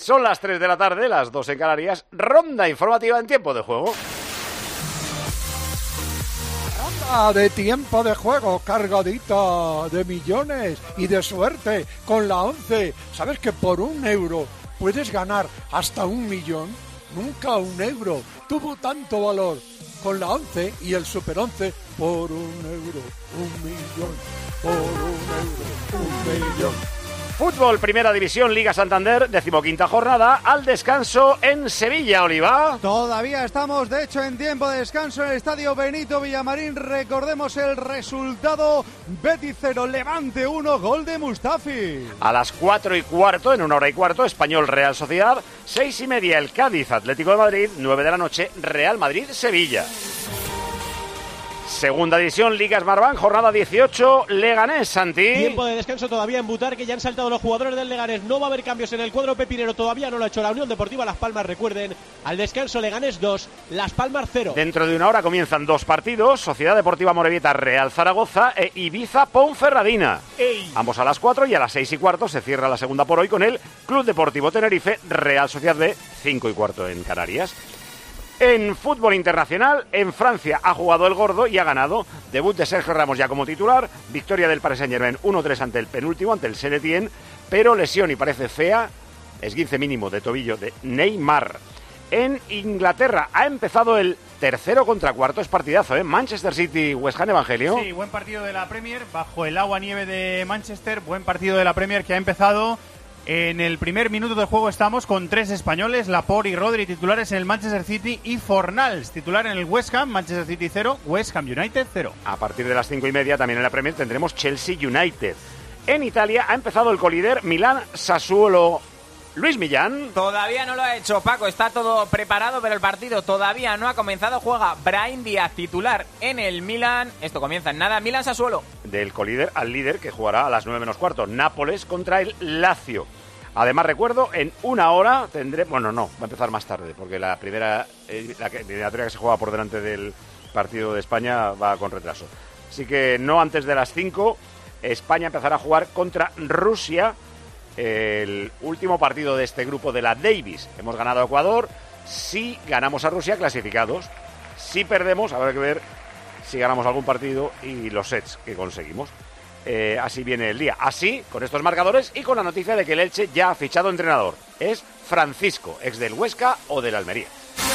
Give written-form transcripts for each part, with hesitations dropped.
Son las 3 de la tarde, las 2 en Canarias. Ronda informativa en tiempo de juego. De tiempo de juego, cargadita de millones y de suerte con la 11. ¿Sabes que por €1 puedes ganar hasta 1 millón? Nunca €1 tuvo tanto valor. Con la 11 y el Super 11, por €1, 1 millón. Por €1, 1 millón. Fútbol, Primera División, Liga Santander, 15ª jornada, al descanso en Sevilla, Oliva. Todavía estamos, de hecho, en tiempo de descanso en el estadio Benito Villamarín. Recordemos el resultado: Betis 0, Levante 1, gol de Mustafi. A las 4:15, en 1 hora y cuarto, Español Real Sociedad, 6:30 el Cádiz Atlético de Madrid, 9 de la noche Real Madrid Sevilla. Segunda división, Liga Smartbank, jornada 18, Leganés, Santi. Tiempo de descanso todavía en Butarque, ya han saltado los jugadores del Leganés, no va a haber cambios en el cuadro pepinero, todavía no lo ha hecho la Unión Deportiva Las Palmas, recuerden, al descanso Leganés 2, Las Palmas 0. Dentro de una hora comienzan 2 partidos, Sociedad Deportiva Morevieta, Real Zaragoza e Ibiza Ponferradina. Ambos a las 4 y a las 6:15 se cierra la segunda por hoy con el Club Deportivo Tenerife, Real Sociedad B, 5:15 en Canarias. En fútbol internacional, en Francia ha jugado el gordo y ha ganado. Debut de Sergio Ramos ya como titular, victoria del Paris Saint-Germain 1-3 ante el penúltimo, ante el Saint-Étienne, pero lesión y parece fea, esguince mínimo de tobillo de Neymar. En Inglaterra ha empezado el tercero contra cuarto, es partidazo, ¿eh? Manchester City, West Ham, Evangelio. Sí, buen partido de la Premier, bajo el agua nieve de Manchester, buen partido de la Premier que ha empezado. En el primer minuto de juego estamos con 3 españoles, Laporte y Rodri titulares en el Manchester City y Fornals titular en el West Ham, Manchester City 0, West Ham United 0. A partir de las 5:30 también en la Premier tendremos Chelsea United. En Italia ha empezado el colíder Milán Sassuolo. Luis Millán. Todavía no lo ha hecho, Paco, está todo preparado, pero el partido todavía no ha comenzado. Juega Brahim Díaz titular en el Milan. Esto comienza en nada, Milán Sassuolo. Del colíder al líder, que jugará a las 9:15, Nápoles contra el Lazio. Además, recuerdo, en una hora tendré... Bueno, no, va a empezar más tarde, porque la primera eliminatoria que se juega por delante del partido de España va con retraso. Así que no antes de las 5, España empezará a jugar contra Rusia, el último partido de este grupo de la Davis. Hemos ganado a Ecuador, si ganamos a Rusia, clasificados. Si perdemos, habrá que ver si ganamos algún partido y los sets que conseguimos. Así viene el día. Así, con estos marcadores y con la noticia de que el Elche ya ha fichado entrenador. Es Francisco, ex del Huesca o del Almería.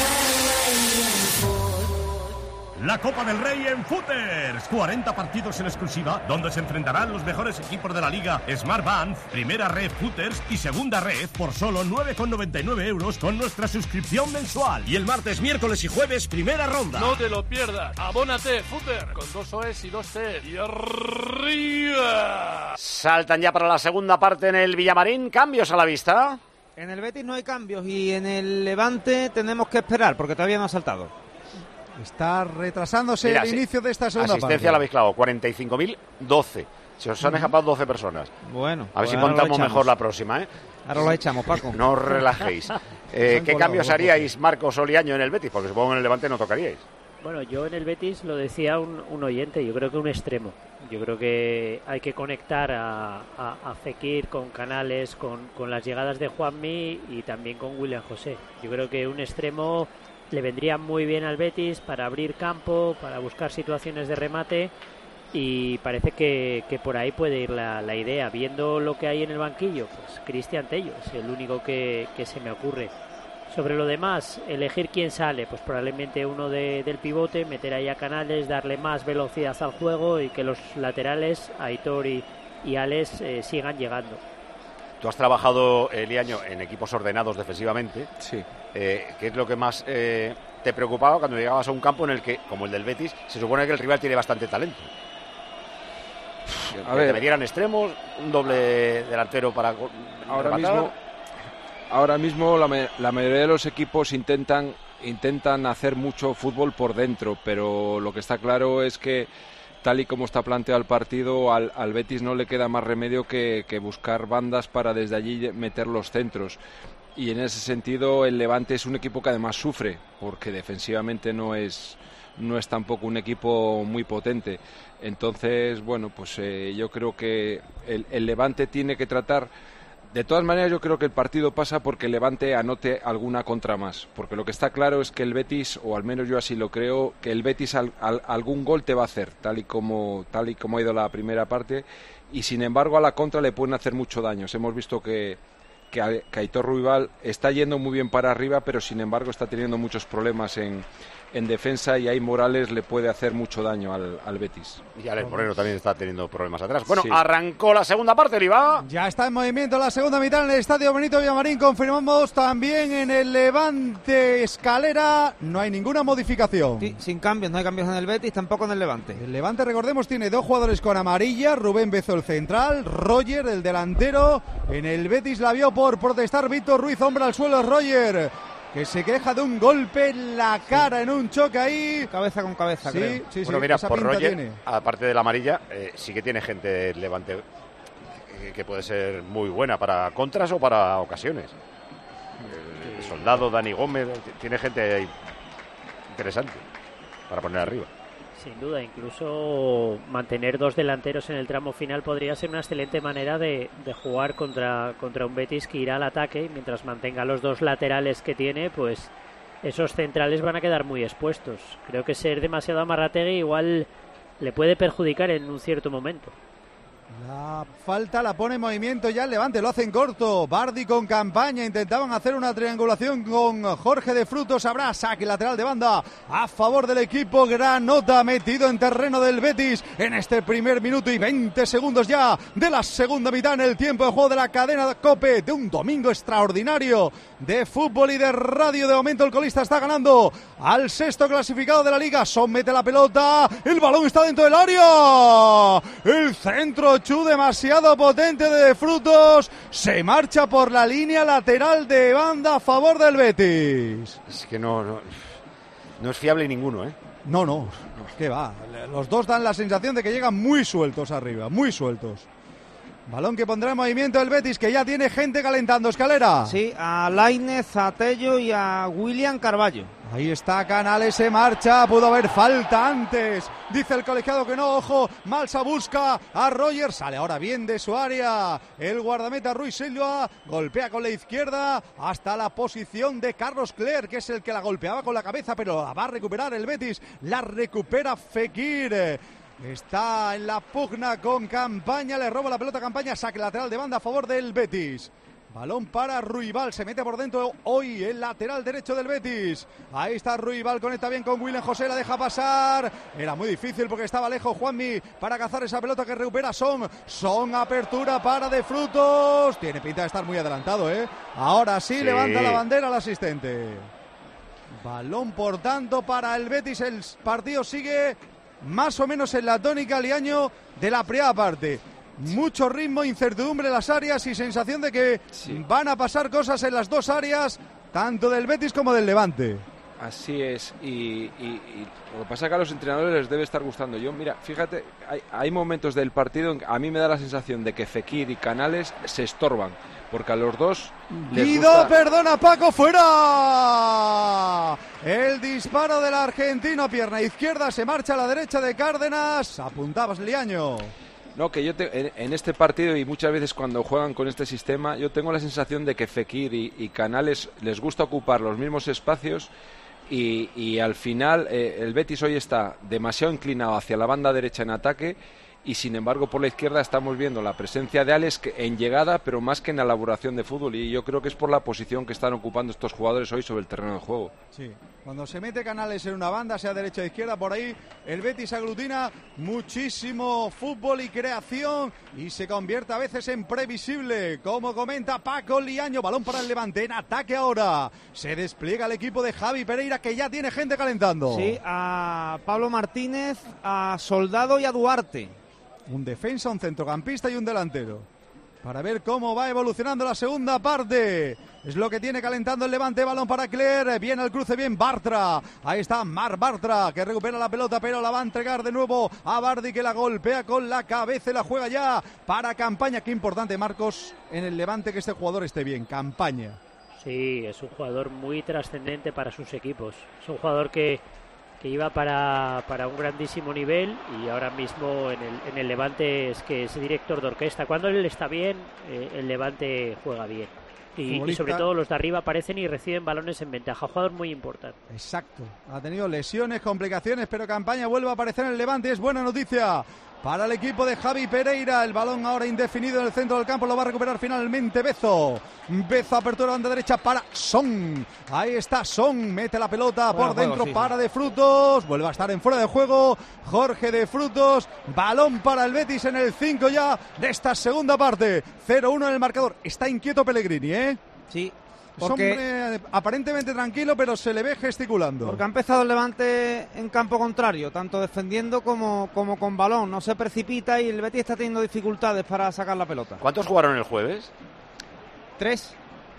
La Copa del Rey en Footers. 40 partidos en exclusiva, donde se enfrentarán los mejores equipos de la liga. Smartbank, primera red Footers y segunda red por solo 9,99 euros con nuestra suscripción mensual. Y el martes, miércoles y jueves, primera ronda. No te lo pierdas. Abónate, Footer, con 2 OEs y 2 T. Y arriba. Saltan ya para la segunda parte en el Villamarín. Cambios a la vista. En el Betis no hay cambios y en el Levante tenemos que esperar porque todavía no ha saltado. Está retrasándose. Mira, el inicio de esta segunda parte. Asistencia la habéis clavado, 45.012. Se os han escapado 12 personas. Bueno. A ver si contamos mejor la próxima, ¿eh? Ahora lo echamos, Paco. No os relajéis. ¿Qué cambios haríais, Marcos Oliaño, en el Betis? Porque supongo que en el Levante no tocaríais. Bueno, yo en el Betis lo decía un oyente, yo creo que un extremo. Yo creo que hay que conectar a Fekir con Canales, con las llegadas de Juanmi y también con William José. Yo creo que un extremo le vendría muy bien al Betis para abrir campo, para buscar situaciones de remate, y parece que por ahí puede ir la idea. Viendo lo que hay en el banquillo, pues Cristian Tello es el único que se me ocurre. Sobre lo demás, elegir quién sale, pues probablemente uno del pivote, meter ahí a Canales, darle más velocidad al juego y que los laterales, Aitor y Alex, sigan llegando. Tú has trabajado, Liaño, en equipos ordenados defensivamente. Sí. ¿Qué es lo que más te preocupaba cuando llegabas a un campo en el que, como el del Betis, se supone que el rival tiene bastante talento? A ver, te metieran extremos, un doble delantero para ahora mismo la mayoría de los equipos intentan hacer mucho fútbol por dentro, pero lo que está claro es que tal y como está planteado el partido, al Betis no le queda más remedio que buscar bandas para desde allí meter los centros. Y en ese sentido el Levante es un equipo que además sufre, porque defensivamente no es tampoco un equipo muy potente. Entonces, bueno, pues yo creo que el Levante tiene que tratar De todas maneras, yo creo que el partido pasa porque el Levante anote alguna contra más. Porque lo que está claro es que el Betis, o al menos yo así lo creo, que el Betis algún gol te va a hacer, tal y como ha ido la primera parte. Y sin embargo, a la contra le pueden hacer mucho daño. Hemos visto que Aitor Ruibal está yendo muy bien para arriba, pero sin embargo está teniendo muchos problemas en defensa, y ahí Morales le puede hacer mucho daño al Betis. Y Alex Moreno también está teniendo problemas atrás. Bueno, sí. Arrancó la segunda parte, Oliva. Ya está en movimiento la segunda mitad en el Estadio Benito Villamarín. Confirmamos también en el Levante Escalera. No hay ninguna modificación. Sí, sin cambios, no hay cambios en el Betis, tampoco en el Levante. El Levante, recordemos, tiene 2 jugadores con amarilla. Rubén Bezo, el central. Roger, el delantero. En el Betis la vio por protestar Víctor Ruiz. Hombre al suelo, Roger, que se queja de un golpe en la cara en un choque ahí. Cabeza con cabeza, creo. Sí, bueno, mira, por Roger, tiene. aparte de la amarilla, sí que tiene gente del Levante que puede ser muy buena para contras o para ocasiones. El Soldado, Dani Gómez, tiene gente ahí interesante para poner arriba. Sin duda, incluso mantener 2 delanteros en el tramo final podría ser una excelente manera de jugar contra un Betis que irá al ataque, y mientras mantenga los 2 laterales que tiene, pues esos centrales van a quedar muy expuestos. Creo que ser demasiado amarrategui igual le puede perjudicar en un cierto momento. La falta la pone en movimiento ya el Levante, lo hacen corto. Bardi con Campaña, intentaban hacer una triangulación con Jorge de Frutos. Habrá saque lateral de banda a favor del equipo Granota, metido en terreno del Betis en este primer minuto y 20 segundos ya de la segunda mitad en el tiempo de juego de la cadena COPE de un domingo extraordinario de fútbol y de radio. De momento el colista está ganando al 6º clasificado de la liga. Somete la pelota, el balón está dentro del área, el centro demasiado potente de Frutos, se marcha por la línea lateral de banda a favor del Betis. Es que no es fiable ninguno, ¿eh? No, ¿qué va? Los dos dan la sensación de que llegan muy sueltos arriba, muy sueltos. Balón que pondrá en movimiento el Betis, que ya tiene gente calentando. Escalera. Sí, a Lainez, a Tello y a William Carballo. Ahí está Canales, se marcha, pudo haber falta antes. Dice el colegiado que no, ojo, Malsa busca a Roger, sale ahora bien de su área. El guardameta Ruiz Silva golpea con la izquierda hasta la posición de Carlos Cler, que es el que la golpeaba con la cabeza, pero la va a recuperar el Betis, la recupera Fekir. Está en la pugna con Campaña, le roba la pelota a Campaña, saque lateral de banda a favor del Betis. Balón para Ruibal, se mete por dentro hoy el lateral derecho del Betis. Ahí está Ruibal, conecta bien con William José, la deja pasar. Era muy difícil porque estaba lejos Juanmi para cazar esa pelota que recupera Son apertura para De Frutos. Tiene pinta de estar muy adelantado, ¿eh? Ahora sí levanta la bandera el asistente. Balón, por tanto, para el Betis. El partido sigue más o menos en la tónica, Liaño, de la primera parte. Mucho ritmo, incertidumbre en las áreas y sensación de que van a pasar cosas en las 2 áreas, tanto del Betis como del Levante. Así es, y lo que pasa es que a los entrenadores les debe estar gustando. Yo, mira, fíjate, hay momentos del partido en que a mí me da la sensación de que Fekir y Canales se estorban, porque a los dos les gusta... Perdona, Paco, fuera. El disparo del argentino, pierna izquierda, se marcha a la derecha de Cárdenas. Apuntabas, Liaño. No, que yo en este partido y muchas veces cuando juegan con este sistema, yo tengo la sensación de que Fekir y Canales les gusta ocupar los mismos espacios y al final el Betis hoy está demasiado inclinado hacia la banda derecha en ataque y sin embargo por la izquierda estamos viendo la presencia de Alex en llegada, pero más que en elaboración de fútbol, y yo creo que es por la posición que están ocupando estos jugadores hoy sobre el terreno de juego. Sí, cuando se mete Canales en una banda, sea derecha o izquierda, por ahí el Betis aglutina muchísimo fútbol y creación y se convierte a veces en previsible, como comenta Paco Liaño. Balón para el Levante, en ataque ahora, se despliega el equipo de Javi Pereira, que ya tiene gente calentando. Sí, a Pablo Martínez, a Soldado y a Duarte. Un defensa, un centrocampista y un delantero. Para ver cómo va evolucionando la segunda parte. Es lo que tiene calentando el Levante. Balón para Cler. Viene el cruce, bien Bartra. Ahí está Mar Bartra, que recupera la pelota, pero la va a entregar de nuevo a Bardi, que la golpea con la cabeza y la juega ya para Campaña. Qué importante, Marcos, en el Levante que este jugador esté bien. Campaña. Sí, es un jugador muy trascendente para sus equipos. Es un jugador que iba para un grandísimo nivel, y ahora mismo en el Levante es que es director de orquesta. Cuando él está bien, el Levante juega bien. Y sobre todo los de arriba aparecen y reciben balones en ventaja. Jugador muy importante. Exacto. Ha tenido lesiones, complicaciones, pero Campaña vuelve a aparecer en el Levante. Es buena noticia para el equipo de Javi Pereira. El balón ahora indefinido en el centro del campo. Lo va a recuperar finalmente Bezo. Bezo, apertura banda derecha para Son. Ahí está Son. Mete la pelota por dentro para De Frutos. Vuelve a estar en fuera de juego Jorge De Frutos. Balón para el Betis en el 5 ya de esta segunda parte. 0-1 en el marcador. Está inquieto Pellegrini, ¿eh? Sí. Es hombre aparentemente tranquilo, pero se le ve gesticulando. Porque ha empezado el Levante en campo contrario, tanto defendiendo como con balón. No se precipita y el Betis está teniendo dificultades para sacar la pelota. ¿Cuántos jugaron el jueves? 3.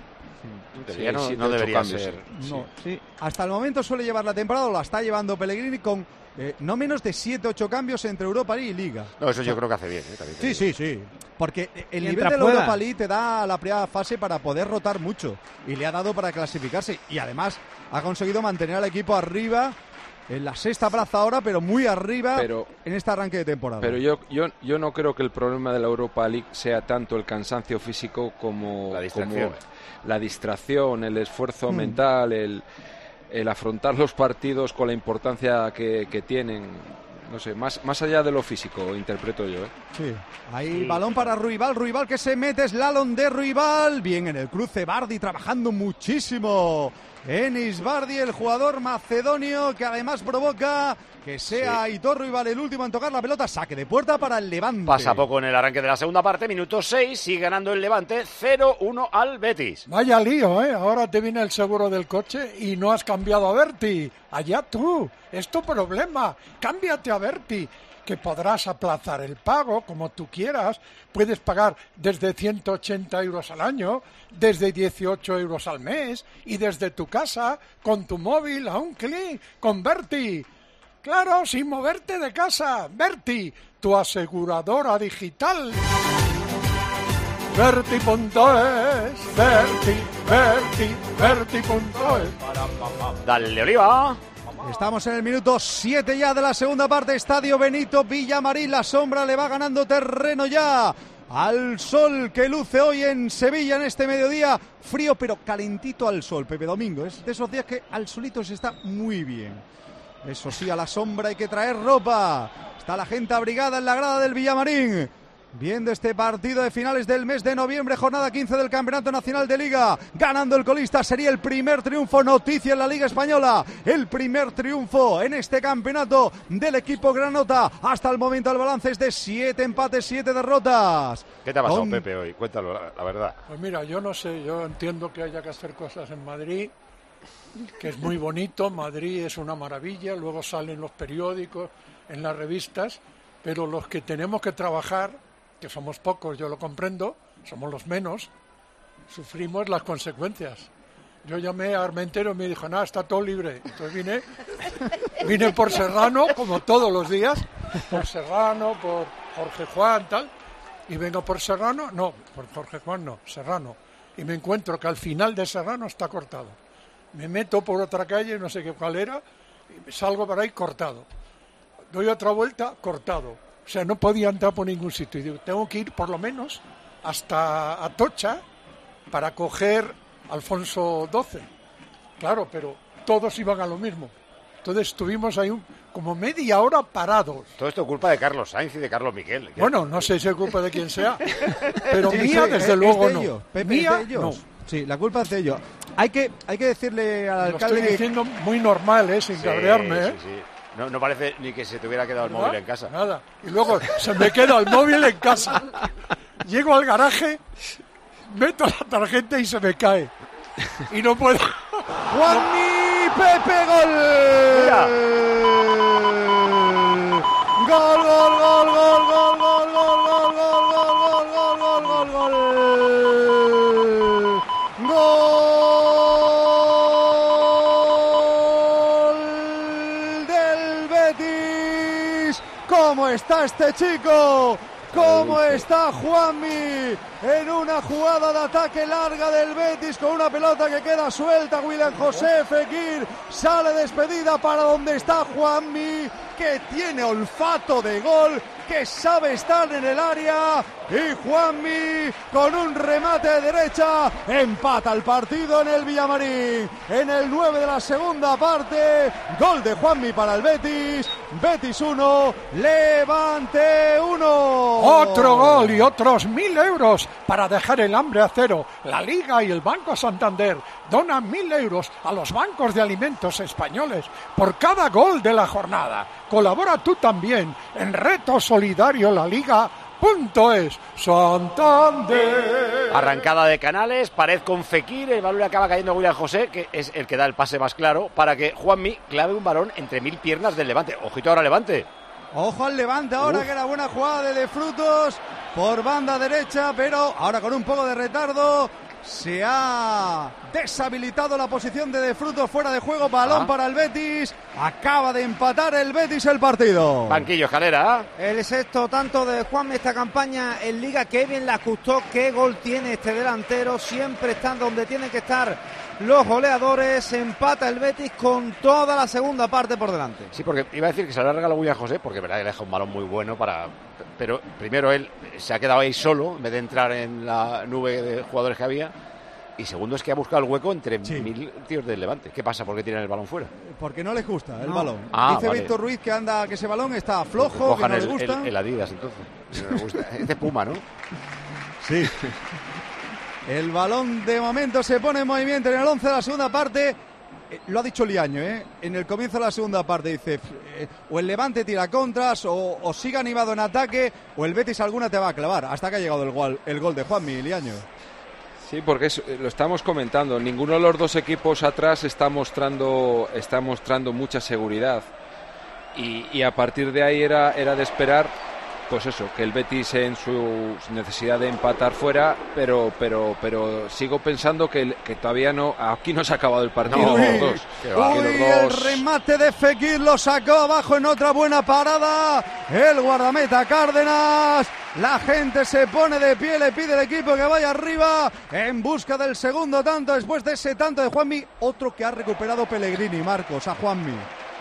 No debería ser. No, sí. Hasta el momento suele llevar la temporada, o la está llevando Pellegrini con no menos de 7-8 cambios entre Europa League y Liga. No, eso yo creo que hace bien. Sí. Porque el nivel de la Europa League te da la primera fase para poder rotar mucho. Y le ha dado para clasificarse. Y además ha conseguido mantener al equipo arriba, en la sexta plaza ahora, pero muy arriba en este arranque de temporada. Pero yo no creo que el problema de la Europa League sea tanto el cansancio físico como la distracción, el esfuerzo mental, el afrontar los partidos con la importancia que tienen. No sé, más allá de lo físico, interpreto yo, ¿eh? Sí. Ahí balón para Ruibal que se mete, slalom de Ruibal. Bien en el cruce, Bardi trabajando muchísimo. Enis Bardi, el jugador macedonio, que además provoca que sea Aitor Ruibal el último en tocar la pelota. Saque de puerta para el Levante. Pasa poco en el arranque de la segunda parte, minuto 6, sigue ganando el Levante 0-1 al Betis. Vaya lío, ¿eh? Ahora te viene el seguro del coche y no has cambiado a Berti. Allá tú, es tu problema. Cámbiate a Berti, que podrás aplazar el pago como tú quieras. Puedes pagar desde 180 euros al año, desde 18 euros al mes y desde tu casa, con tu móvil, a un clic, con Berti. Claro, sin moverte de casa. Berti, tu aseguradora digital. Berti.es, Berti.es. Dale, Oliva. Estamos en el minuto 7 ya de la segunda parte. Estadio Benito Villamarín. La sombra le va ganando terreno ya al sol que luce hoy en Sevilla en este mediodía. Frío pero calentito al sol, Pepe Domingo. Es de esos días que al solito se está muy bien. Eso sí, a la sombra hay que traer ropa. Está la gente abrigada en la grada del Villamarín, viendo este partido de finales del mes de noviembre, jornada 15 del Campeonato Nacional de Liga. Ganando el colista sería el primer triunfo, noticia en la Liga Española. El primer triunfo en este campeonato del equipo granota. Hasta el momento el balance es de 7 empates, 7 derrotas. ¿Qué te ha pasado, Pepe, hoy? Cuéntalo, la verdad. Pues mira, yo no sé, yo entiendo que haya que hacer cosas en Madrid, que es muy bonito, Madrid es una maravilla, luego salen los periódicos, en las revistas, pero los que tenemos que trabajar, que somos pocos, yo lo comprendo, somos los menos, sufrimos las consecuencias. Yo llamé a Armentero y me dijo, nada, está todo libre. Entonces vine por Serrano, como todos los días, por Serrano, por Jorge Juan, tal, y vengo por Serrano, no, por Jorge Juan no, Serrano, y me encuentro que al final de Serrano está cortado. Me meto por otra calle, no sé qué cuál era, y salgo por ahí cortado. Doy otra vuelta, cortado. O sea, no podía entrar por ningún sitio. Y digo, tengo que ir por lo menos hasta Atocha para coger Alfonso XII. Claro, pero todos iban a lo mismo. Entonces estuvimos ahí como media hora parados. Todo esto es culpa de Carlos Sainz y de Carlos Miquel. Bueno, no sé si es culpa de quien sea, pero sí, mía desde luego de no. Ellos. Pepe, mía de ellos. no. Sí, la culpa es de ellos. Hay que decirle al Lo alcalde estoy diciendo muy normal, sin cabrearme, Sí. No parece ni que se te hubiera quedado el móvil en casa. Nada. Y luego se me queda el móvil en casa. Llego al garaje, meto la tarjeta y se me cae. Y no puedo. ¡Juanmi Pepe, gol! Mira. ¡Gol, gol, gol, gol, gol, gol, gol, gol, gol, gol, gol, gol, gol! ¡Gol del Betis! ¿Cómo está este chico? ¿Cómo está Juanmi? En una jugada de ataque larga del Betis con una pelota que queda suelta. William José Fekir sale despedida para donde está Juanmi, que tiene olfato de gol, que sabe estar en el área. Y Juanmi con un remate de derecha empata el partido en el Villamarín. En el 9 de la segunda parte, gol de Juanmi para el Betis. Betis 1, Levante 1. Otro gol y otros 1.000 euros para dejar el hambre a cero. La Liga y el Banco Santander donan 1.000 euros a los bancos de alimentos españoles por cada gol de la jornada. Colabora tú también en Reto Solidario La Liga.es. Santander. Arrancada de Canales, pared con Fekir, el balón le acaba cayendo a William José, que es el que da el pase más claro, para que Juanmi clave un balón entre 1.000 piernas del Levante. Ojito ahora Levante. Ojo al Levante ahora, que era buena jugada de Frutos por banda derecha, pero ahora con un poco de retardo se ha deshabilitado la posición de Frutos, fuera de juego, balón para el Betis. Acaba de empatar el Betis el partido. Banquillo, Escalera. El sexto tanto de Juanmi esta campaña en Liga, que bien la ajustó, qué gol tiene este delantero, siempre están donde tienen que estar los goleadores. Empata el Betis con toda la segunda parte por delante. Sí, porque iba a decir que se le ha regalado a William José, porque verdad que le deja un balón muy bueno para... Pero primero él se ha quedado ahí solo, en vez de entrar en la nube de jugadores que había. Y segundo es que ha buscado el hueco entre 1.000 tíos del Levante. ¿Qué pasa? ¿Por qué tiran el balón fuera? Porque no les gusta el balón. Dice vale. Víctor Ruiz que ese balón está flojo, que no les gusta. El Adidas, entonces. No les gusta. Es de Puma, ¿no? Sí. El balón de momento se pone en movimiento en el 11 de la segunda parte. Lo ha dicho Liaño, en el comienzo de la segunda parte, dice, o el Levante tira contras, o sigue animado en ataque, o el Betis alguna te va a clavar. Hasta que ha llegado el gol de Juanmi, Liaño. Sí, porque lo estamos comentando. Ninguno de los dos equipos atrás está mostrando mucha seguridad. Y a partir de ahí era de esperar, pues eso, que el Betis en su necesidad de empatar fuera, pero sigo pensando que todavía no, aquí no se ha acabado el partido. El remate de Fekir lo sacó abajo en otra buena parada. El guardameta Cárdenas. La gente se pone de pie, le pide al equipo que vaya arriba en busca del segundo tanto. Después de ese tanto de Juanmi, otro que ha recuperado Pellegrini, Marcos, a Juanmi.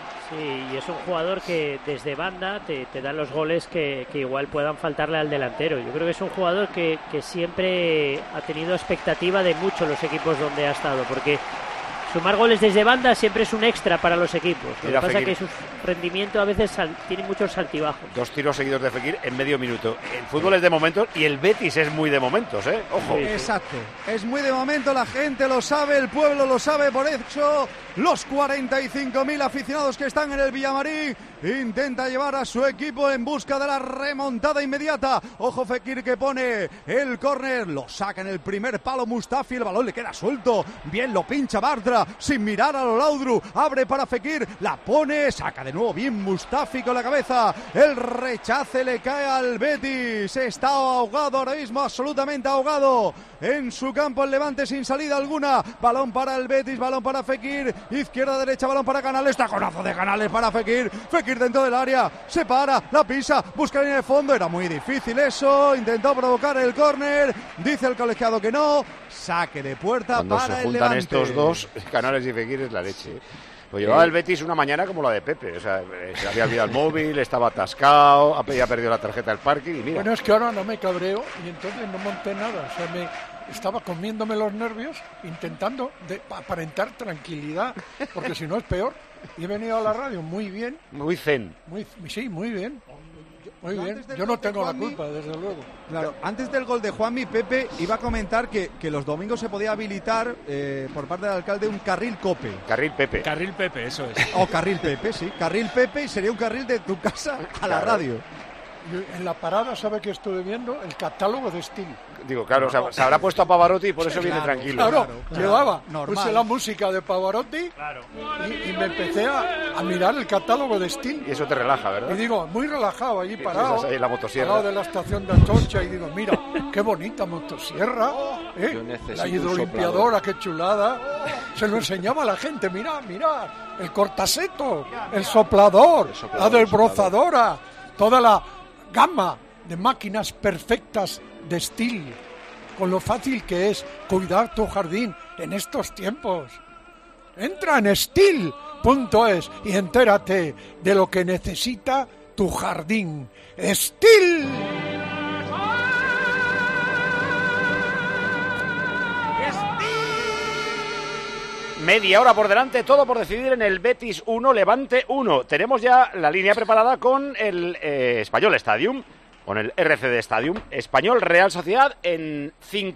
Sí, y es un jugador que desde banda te da los goles que igual puedan faltarle al delantero. Yo creo que es un jugador que siempre ha tenido expectativa de muchos los equipos donde ha estado, porque sumar goles desde banda siempre es un extra para los equipos. Lo que pasa es que su rendimiento a veces tiene muchos altibajos. 2 tiros seguidos de Fekir en medio minuto. El fútbol es de momentos y el Betis es muy de momentos, ¿eh? Ojo. Sí, exacto. Es muy de momento, la gente lo sabe, el pueblo lo sabe, por eso los 45.000 aficionados que están en el Villamarín intenta llevar a su equipo en busca de la remontada inmediata. Ojo Fekir que pone el córner, lo saca en el primer palo Mustafi, el balón le queda suelto, bien lo pincha Bartra, sin mirar a Olaudru, abre para Fekir, la pone, saca de nuevo bien Mustafi con la cabeza, el rechace le cae al Betis, está ahogado ahora mismo, absolutamente ahogado en su campo el Levante sin salida alguna, balón para el Betis, balón para Fekir, izquierda derecha, balón para Canales, taconazo de Canales para Fekir, Fekir dentro del área, se para, la pisa, busca en el fondo, era muy difícil eso, intentó provocar el córner, dice el colegiado que no, saque de puerta cuando para se el juntan Levante. Estos dos, Canales y Fekir, es la leche. Pues llevaba el Betis una mañana como la de Pepe, o sea, se había olvidado el móvil, estaba atascado, había perdido la tarjeta del parking y mira. Bueno, es que ahora no me cabreo y entonces no monté nada, o sea, estaba comiéndome los nervios, intentando aparentar tranquilidad, porque si no es peor. Y he venido a la radio muy bien. Muy zen. Sí, muy bien. Muy bien. Yo no tengo la culpa, desde luego. Claro, antes del gol de Juanmi, Pepe iba a comentar que los domingos se podía habilitar por parte del alcalde un carril Cope. Carril Pepe. Carril Pepe, eso es. O carril Pepe, sí. Carril Pepe y sería un carril de tu casa a la radio. En la parada, ¿sabe que estuve viendo? El catálogo de Steel. Digo, claro, o sea, se habrá puesto a Pavarotti y por eso viene tranquilo. Claro, llevaba, normal. puse la música de Pavarotti y me empecé a mirar el catálogo de Steel. Y eso te relaja, ¿verdad? Y digo, muy relajado, allí parado, ahí la motosierra. parado de la estación de Atocha, y digo, mira, qué bonita motosierra, la hidrolimpiadora, qué chulada. Se lo enseñaba a la gente, mira, el cortaseto, el soplador, la desbrozadora, toda la gama de máquinas perfectas de Stihl, con lo fácil que es cuidar tu jardín en estos tiempos. Entra en Stihl.es y entérate de lo que necesita tu jardín. ¡Stihl! Media hora por delante, todo por decidir en el Betis 1, Levante 1. Tenemos ya la línea preparada con el Español Stadium, con el RCD Stadium. Español Real Sociedad en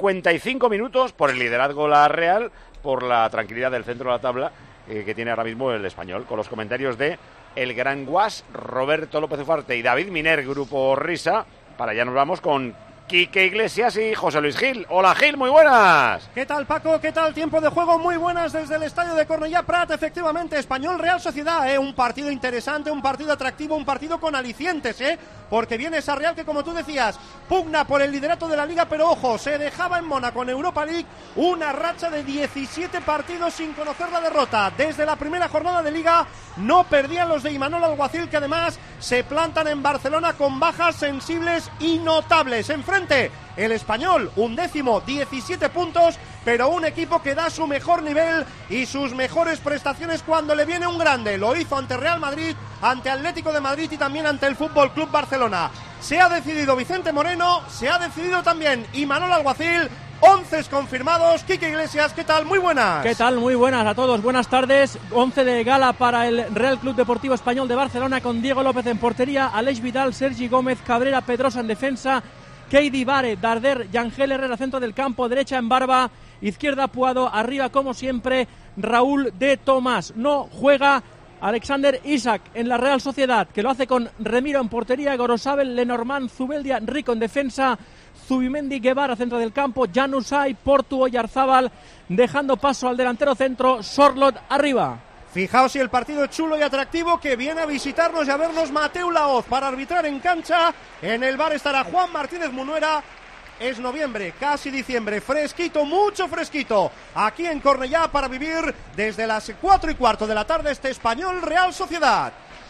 55 minutos por el liderazgo la Real, por la tranquilidad del centro de la tabla que tiene ahora mismo el Español, con los comentarios de el gran Guas, Roberto López Ufarte y David Miner, Grupo Risa. Para allá nos vamos con Quique Iglesias y José Luis Gil. Hola Gil, muy buenas. ¿Qué tal Paco? ¿Qué tal? Tiempo de juego, muy buenas desde el estadio de Cornellà Prat. Efectivamente, Español Real Sociedad, un partido interesante, un partido atractivo, un partido con alicientes, porque viene esa Real que, como tú decías, pugna por el liderato de la Liga, pero ojo, se dejaba en Mónaco en Europa League una racha de 17 partidos sin conocer la derrota. Desde la primera jornada de Liga no perdían los de Imanol Alguacil, que además se plantan en Barcelona con bajas sensibles y notables. Enfrente el Español, 11º, 17 puntos, pero un equipo que da su mejor nivel y sus mejores prestaciones cuando le viene un grande. Lo hizo ante Real Madrid, ante Atlético de Madrid y también ante el Fútbol Club Barcelona. Se ha decidido Vicente Moreno, se ha decidido también Imanol Alguacil. 11 confirmados. Quique Iglesias, ¿qué tal? Muy buenas. ¿Qué tal? Muy buenas a todos, buenas tardes. 11 de gala para el Real Club Deportivo Español de Barcelona, con Diego López en portería, Aleix Vidal, Sergi Gómez, Cabrera, Pedrosa en defensa, Keidi Bare, Darder, Yangel Herrera centro del campo, derecha en Barba, izquierda Puado, arriba como siempre Raúl de Tomás. No juega Alexander Isak en la Real Sociedad, que lo hace con Remiro en portería, Gorosabel, Lenormand, Zubeldia, Rico en defensa, Zubimendi, Guevara centro del campo, Januzaj, Portu, Oyarzábal, dejando paso al delantero centro, Sorloth arriba. Fijaos si el partido es chulo y atractivo, que viene a visitarnos y a vernos Mateu Laoz para arbitrar en cancha. En el bar estará Juan Martínez Munuera. Es noviembre, casi diciembre, fresquito, mucho fresquito, aquí en Cornellà para vivir desde las 4:15 de la tarde este Español Real Sociedad.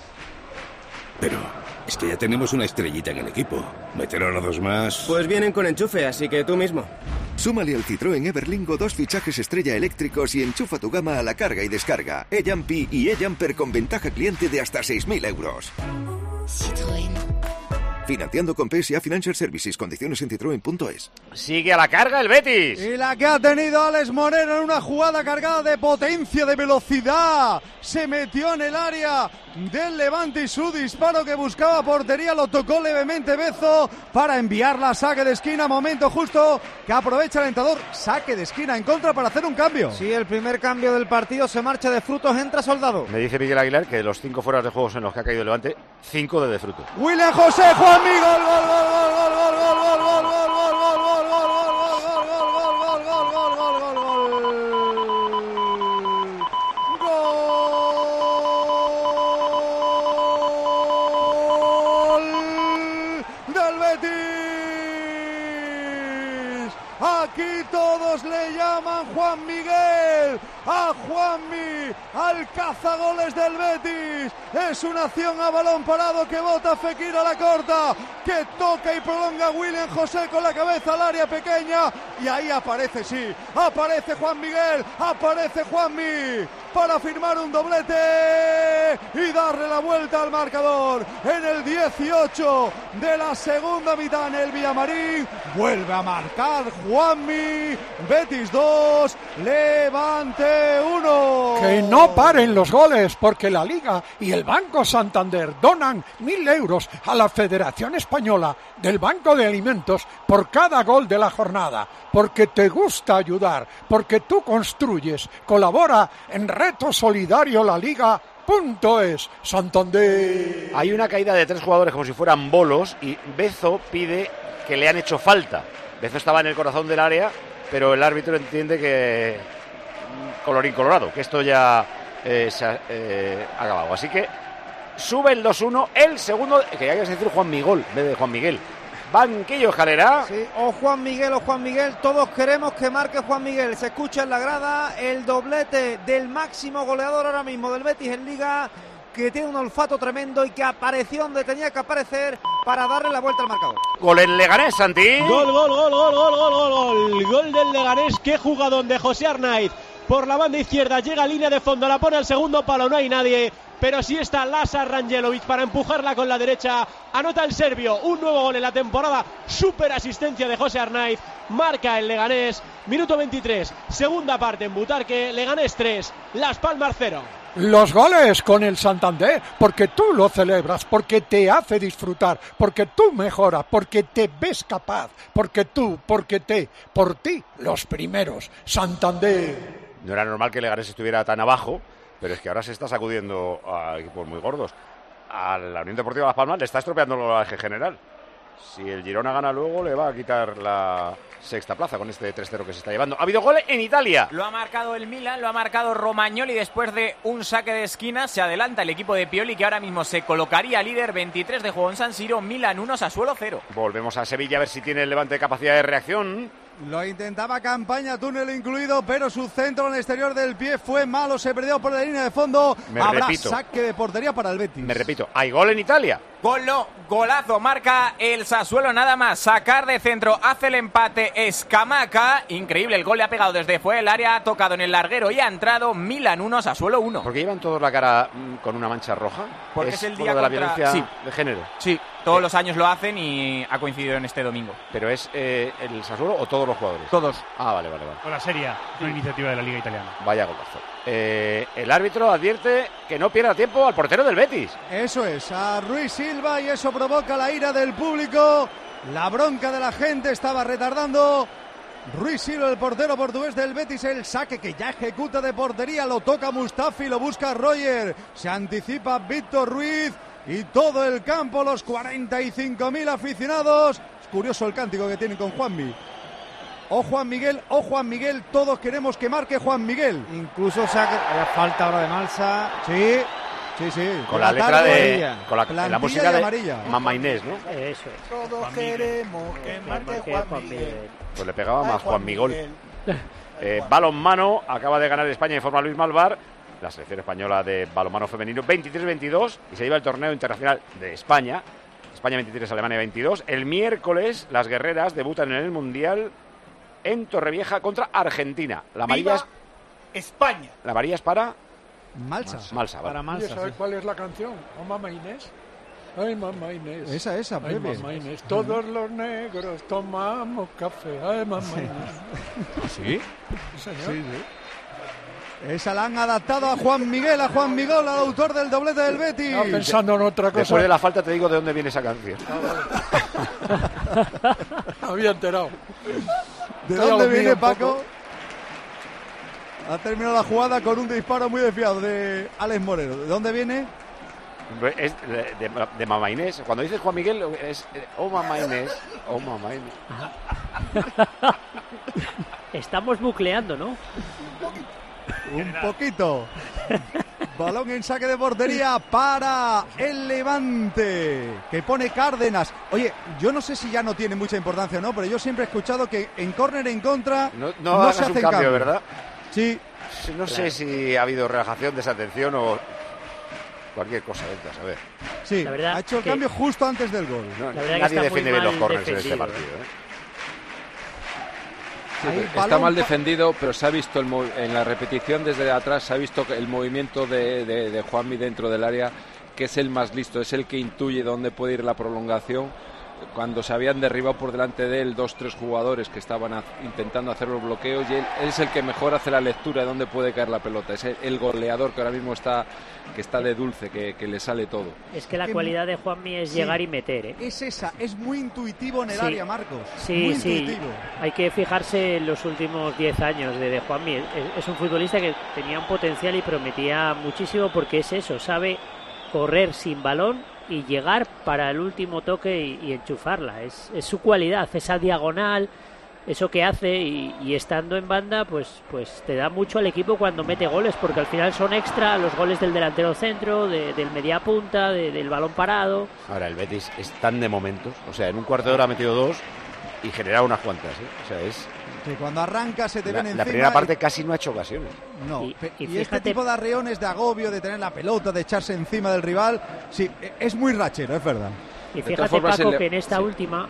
Pero es que ya tenemos una estrellita en el equipo. ¿Meter a 2 más? Pues vienen con enchufe, así que tú mismo. Súmale al Citroën Everlingo 2 fichajes estrella eléctricos y enchufa tu gama a la carga y descarga. eJampi y eJamper con ventaja cliente de hasta 6.000 euros. Citroën. Financiando con PSA Financial Services. Condiciones en Citroën.es. Sigue a la carga el Betis. Y la que ha tenido Alex Moreno en una jugada cargada de potencia, de velocidad. Se metió en el área del Levante y su disparo que buscaba portería lo tocó levemente Bezo para enviarla a saque de esquina. Momento justo que aprovecha el entrenador. Saque de esquina en contra para hacer un cambio. Sí, el primer cambio del partido se marcha de Frutos, entra Soldado. Me dice Miguel Aguilar que de los 5 fueras de juegos en los que ha caído el Levante, 5 de Fruto. William José, Juan Miguel, gol. Aquí todos le llaman Juan Miguel, a Juanmi, al cazagoles del Betis. Es una acción a balón parado que bota Fekir a la corta, que toca y prolonga William José con la cabeza al área pequeña. Y ahí aparece, sí, aparece Juan Miguel, aparece Juanmi para firmar un doblete y darle la vuelta al marcador. En el 18 de la segunda mitad en el Villamarín vuelve a marcar Juanmi. Betis 2, Levante 1. Que no paren los goles, porque la Liga y el Banco Santander donan 1.000 euros a la Federación Española del Banco de Alimentos por cada gol de la jornada. Porque te gusta ayudar, porque tú construyes. Colabora en Reto Solidario La Liga.es. Santander. Hay una caída de 3 jugadores como si fueran bolos y Bezo pide que le han hecho falta. Bezo estaba en el corazón del área, pero el árbitro entiende que colorín colorado, que esto ya se ha acabado. Así que sube el 2-1, el segundo, que hay que decir Juan Miguel, en vez de Juan Miguel. Banquillo Escalera. Sí, o Juan Miguel, todos queremos que marque Juan Miguel. Se escucha en la grada el doblete del máximo goleador ahora mismo del Betis en Liga, que tiene un olfato tremendo y que apareció donde tenía que aparecer. para darle la vuelta al marcador. Gol en Leganés, Santi. Gol del Leganés. Qué jugadón de José Arnaiz. Por la banda izquierda llega a línea de fondo, la pone al segundo palo, no hay nadie. Pero sí está Lazar Rangelovic para empujarla con la derecha. Anota el serbio, un nuevo gol en la temporada. Super asistencia de José Arnaiz. Marca el Leganés. Minuto 23, segunda parte en Butarque. Leganés 3, Las Palmas 0. Los goles con el Santander, porque tú lo celebras, porque te hace disfrutar, porque tú mejoras, porque te ves capaz, por ti, los primeros. Santander. No era normal que Leganés estuviera tan abajo, pero es que ahora se está sacudiendo a equipos muy gordos. A la Unión Deportiva Las Palmas le está estropeando el eje general. Si el Girona gana luego, le va a quitar la sexta plaza con este 3-0 que se está llevando. Ha habido gol en Italia. Lo ha marcado el Milan, lo ha marcado Romagnoli después de un saque de esquina. Se adelanta el equipo de Pioli, que ahora mismo se colocaría líder. 23 de juego en San Siro. Milan 1, Sassuolo 0. Volvemos a Sevilla a ver si tiene el Levante capacidad de reacción. Lo intentaba Campaña, túnel incluido, pero su centro en el exterior del pie fue malo, se perdió por la línea de fondo. Habrá saque de portería para el Betis. Me repito, hay gol en Italia. Golazo, marca el Sassuolo nada más. Sacar de centro, hace el empate Scamacca. Increíble, el gol le ha pegado desde fuera del área, ha tocado en el larguero y ha entrado. Milan 1, Sassuolo 1. ¿Por qué llevan todos la cara con una mancha roja? Porque es el día de la violencia de género. Sí, todos los años lo hacen y ha coincidido en este domingo. ¿Pero es el Sassuolo o todos los jugadores? Todos. Ah, vale. Con la Serie A, una iniciativa de la Liga Italiana. Vaya golazo. El árbitro advierte que no pierda tiempo al portero del Betis. Eso es, a Ruiz Silva, y eso provoca la ira del público. La bronca de la gente estaba retardando. Ruiz Silva, el portero portugués del Betis, el saque que ya ejecuta de portería, lo toca Mustafi, lo busca Roger, se anticipa Víctor Ruiz y todo el campo, los 45.000 aficionados. Es curioso el cántico que tienen con Juanmi. ¡Oh, Juan Miguel! Todos queremos que marque Juan Miguel. Incluso falta ahora de Malsa. Sí. Con la letra de... Con la música de amarilla. Mamá Inés, ¿no? Eso es. Todos queremos que marque Juan Miguel. Pues le pegaba más Juan Miguel. Balonmano, acaba de ganar España, informa Luis Malvar. La selección española de balonmano femenino 23-22 y se lleva el torneo internacional de España. España 23, Alemania 22. El miércoles las guerreras debutan en el Mundial en Torrevieja contra Argentina. La amarilla es España. La amarilla es para Malsa. Vale. ¿Y sabes cuál es la canción? ¿Oh, mamá Inés? Ay, mamá Inés. Esa, Ay, mamá Inés. Todos los negros tomamos café. Ay, mamá Inés. ¿Sí? Señor. Sí. Esa la han adaptado a Juan Miguel, al autor del doblete del Betis. Estaba pensando en otra cosa. Después de la falta te digo de dónde viene esa canción. Había enterado. ¿De dónde viene, Paco? Ha terminado la jugada con un disparo muy desviado de Alex Moreno. ¿De dónde viene? Es de Mamá Inés. Cuando dices Juan Miguel es oh Mamá Inés. Oh Mamá Inés. Estamos bucleando, ¿no? Un poquito. Balón en saque de portería para el Levante, que pone Cárdenas. Oye, yo no sé si ya no tiene mucha importancia o no, pero yo siempre he escuchado que en córner en contra no se hace un cambio, ¿verdad? Sí. No sé si ha habido relajación, desatención o cualquier cosa, a ver. Sí, ha hecho el cambio justo antes del gol. Nadie defiende bien los córners en este partido. Está mal defendido, pero se ha visto en la repetición desde atrás, se ha visto el movimiento de Juanmi dentro del área, que es el más listo, es el que intuye dónde puede ir la prolongación. Cuando se habían derribado por delante de él 2-3 jugadores que estaban intentando hacer los bloqueos, y él es el que mejor hace la lectura de dónde puede caer la pelota. Es el goleador que ahora mismo está de dulce, que le sale todo. Es que la cualidad de Juanmi es llegar y meter, ¿eh? Es esa, es muy intuitivo en el área, Marcos. Sí. Hay que fijarse en los últimos 10 años de Juanmi. Es un futbolista que tenía un potencial y prometía muchísimo, porque es eso, sabe correr sin balón y llegar para el último toque y enchufarla. Es su cualidad, esa diagonal, eso que hace, y estando en banda pues te da mucho al equipo cuando mete goles, porque al final son extra los goles del delantero centro, del media punta, del balón parado. Ahora el Betis es tan de momentos, o sea, en un cuarto de hora ha metido 2 y generado unas cuantas, o sea, es... Que cuando arranca se te ven encima. La primera parte casi no ha hecho ocasiones. No, y este tipo de arreones de agobio, de tener la pelota, de echarse encima del rival, sí, es muy rachero, es verdad. Y fíjate, Paco, que en esta última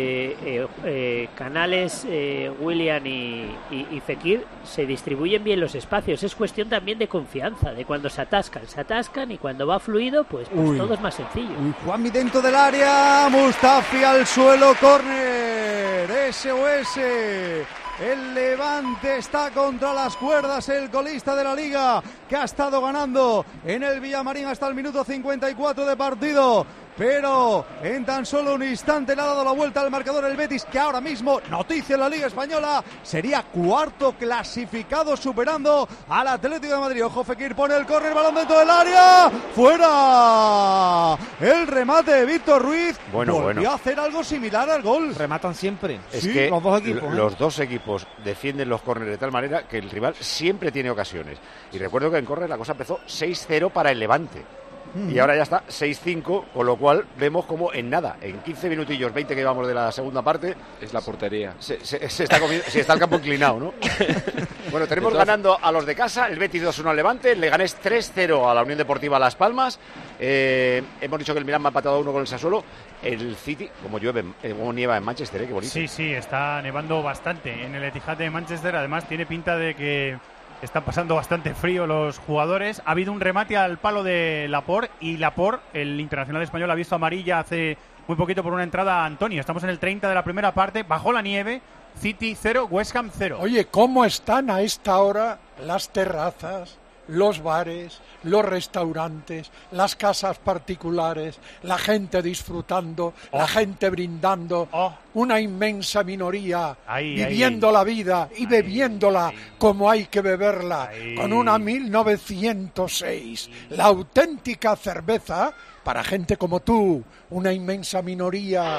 Canales, Willian y Fekir se distribuyen bien los espacios. Es cuestión también de confianza, de cuando se atascan y cuando va fluido, pues todo es más sencillo. Juanmi dentro del área, Mustafi al suelo, córner, SOS. El Levante está contra las cuerdas, el colista de la Liga, que ha estado ganando en el Villamarín hasta el minuto 54 de partido. Pero en tan solo un instante le ha dado la vuelta al marcador el Betis, que ahora mismo, noticia en la Liga Española, sería cuarto clasificado, superando al Atlético de Madrid. Ojo, Fekir pone el córner, balón dentro del área, ¡fuera! El remate de Víctor Ruiz volvió a hacer algo similar al gol. Rematan siempre. Es que los dos equipos defienden los córneres de tal manera que el rival siempre tiene ocasiones. Y recuerdo que en córner la cosa empezó 6-0 para el Levante. Y ahora ya está 6-5, con lo cual vemos como en nada, en 15 minutillos, 20 que llevamos de la segunda parte, es la portería. Se está comiendo, si está el campo inclinado, ¿no? Bueno, tenemos ganando a los de casa, el Betis 2-1 al Levante, el Leganés 3-0 a la Unión Deportiva Las Palmas. Hemos dicho que el Milán ha empatado 1 con el Sassuolo. El City, como nieva en Manchester, qué bonito. Sí, está nevando bastante en el Etihad de Manchester. Además tiene pinta de que están pasando bastante frío los jugadores. Ha habido un remate al palo de Laporte, y Laporte, el internacional español, ha visto amarilla hace muy poquito por una entrada a Antonio. Estamos en el 30 de la primera parte, bajo la nieve, City 0, West Ham 0. Oye, ¿cómo están a esta hora las terrazas, los bares, los restaurantes, las casas particulares, la gente disfrutando, la gente brindando, una inmensa minoría viviendo la vida y bebiéndola como hay que beberla, con una 1906, la auténtica cerveza para gente como tú, una inmensa minoría.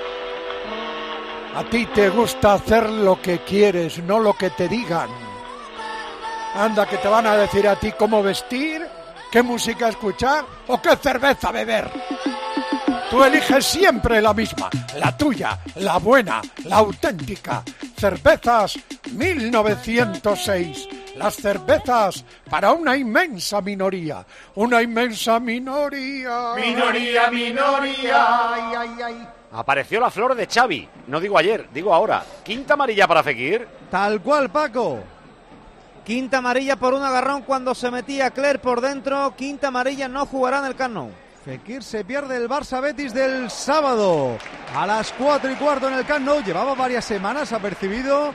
A ti te gusta hacer lo que quieres, no lo que te digan. Anda, que te van a decir a ti cómo vestir, qué música escuchar o qué cerveza beber. Tú eliges siempre la misma, la tuya, la buena, la auténtica. Cervezas 1906. Las cervezas para una inmensa minoría. Una inmensa minoría. Minoría. Ay, ay, ay. Apareció la flor de Xavi. No digo ayer, digo ahora. Quinta amarilla para Fekir. Tal cual, Paco. Quinta amarilla por un agarrón cuando se metía Clerc por dentro. Quinta amarilla, no jugará en el Camp Nou. Fekir se pierde el Barça Betis del sábado a las 4:15 en el Camp Nou. Llevaba varias semanas apercibido